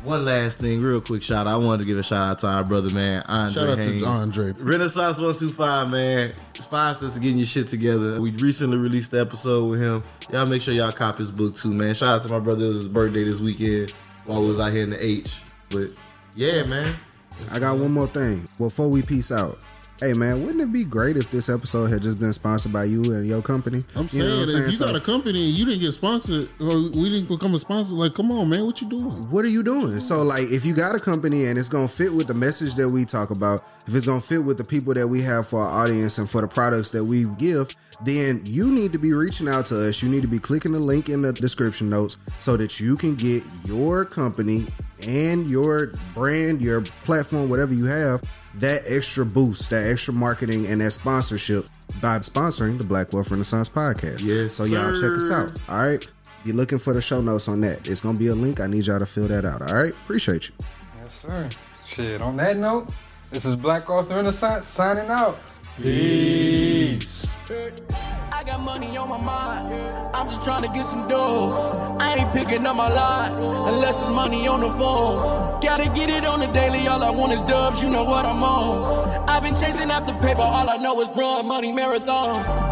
One last thing, real quick shout out. I wanted to give a shout out to our brother, man, Andre Shout out Haynes. to Andre. Renaissance one two five, man. It's five steps to getting your shit together. We recently released the episode with him. Y'all make sure y'all cop his book too, man. Shout out to my brother. It was his birthday this weekend while we was out here in the H. But yeah, man. I got one more thing before we peace out. Hey man, wouldn't it be great if this episode had just been sponsored by you and your company? I'm You know saying, what if you So- got a company and you didn't get sponsored, or we didn't become a sponsor, like, come on, man, what you doing? What are you doing? So, like, if you got a company and it's gonna fit with the message that we talk about, if it's gonna fit with the people that we have for our audience and for the products that we give, then you need to be reaching out to us. You need to be clicking the link in the description notes so that you can get your company and your brand, your platform, whatever you have, that extra boost, that extra marketing, and that sponsorship by sponsoring the Black Wealth Renaissance podcast. Yes, so y'all check us sir. out. All right. Be looking for the show notes on that. It's gonna be a link. I need y'all to fill that out. All right. Appreciate you. Yes, sir. Shit, on that note, this is Black Wealth Renaissance signing out. Peace. I got money on my mind. I'm just trying to get some dough. I ain't picking up my line unless it's money on the phone. Gotta get it on the daily. All I want is dubs. You know what I'm on. I've been chasing after paper. All I know is run money marathon.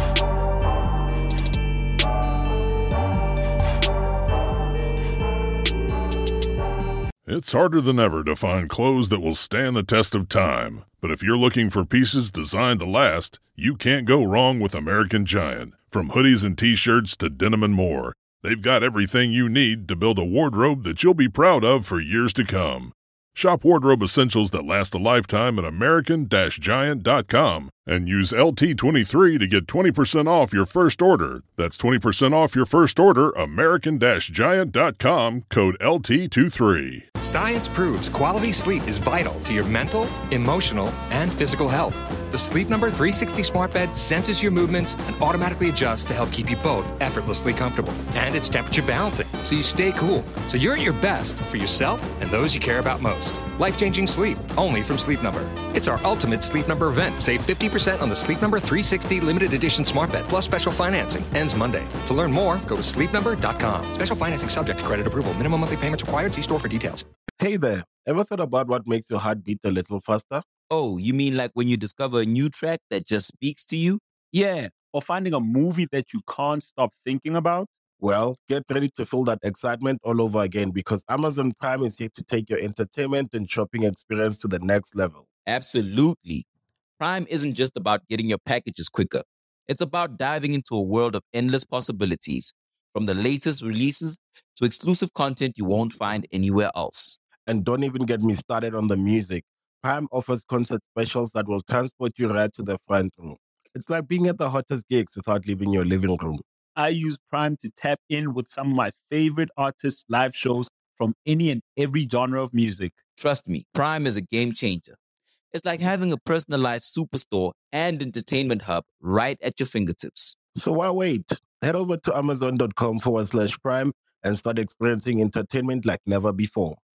It's harder than ever to find clothes that will stand the test of time. But if you're looking for pieces designed to last, you can't go wrong with American Giant. From hoodies and t-shirts to denim and more, they've got everything you need to build a wardrobe that you'll be proud of for years to come. Shop wardrobe essentials that last a lifetime at American Giant dot com and use L T twenty-three to get twenty percent off your first order. That's twenty percent off your first order, American Giant dot com, code L T twenty-three. Science proves quality sleep is vital to your mental, emotional, and physical health. The Sleep Number three sixty smart bed senses your movements and automatically adjusts to help keep you both effortlessly comfortable. And it's temperature balancing, so you stay cool. So you're at your best for yourself and those you care about most. Life-changing sleep, only from Sleep Number. It's our ultimate Sleep Number event. Save fifty percent on the Sleep Number three sixty limited edition smart bed plus special financing. Ends Monday. To learn more, go to sleep number dot com. Special financing subject to credit approval. Minimum monthly payments required. See store for details. Hey there, ever thought about what makes your heart beat a little faster? Oh, you mean like when you discover a new track that just speaks to you? Yeah, or finding a movie that you can't stop thinking about? Well, get ready to feel that excitement all over again because Amazon Prime is here to take your entertainment and shopping experience to the next level. Absolutely. Prime isn't just about getting your packages quicker. It's about diving into a world of endless possibilities, from the latest releases to exclusive content you won't find anywhere else. And don't even get me started on the music. Prime offers concert specials that will transport you right to the front row. It's like being at the hottest gigs without leaving your living room. I use Prime to tap in with some of my favorite artists' live shows from any and every genre of music. Trust me, Prime is a game changer. It's like having a personalized superstore and entertainment hub right at your fingertips. So why wait? Head over to amazon.com forward slash prime and start experiencing entertainment like never before.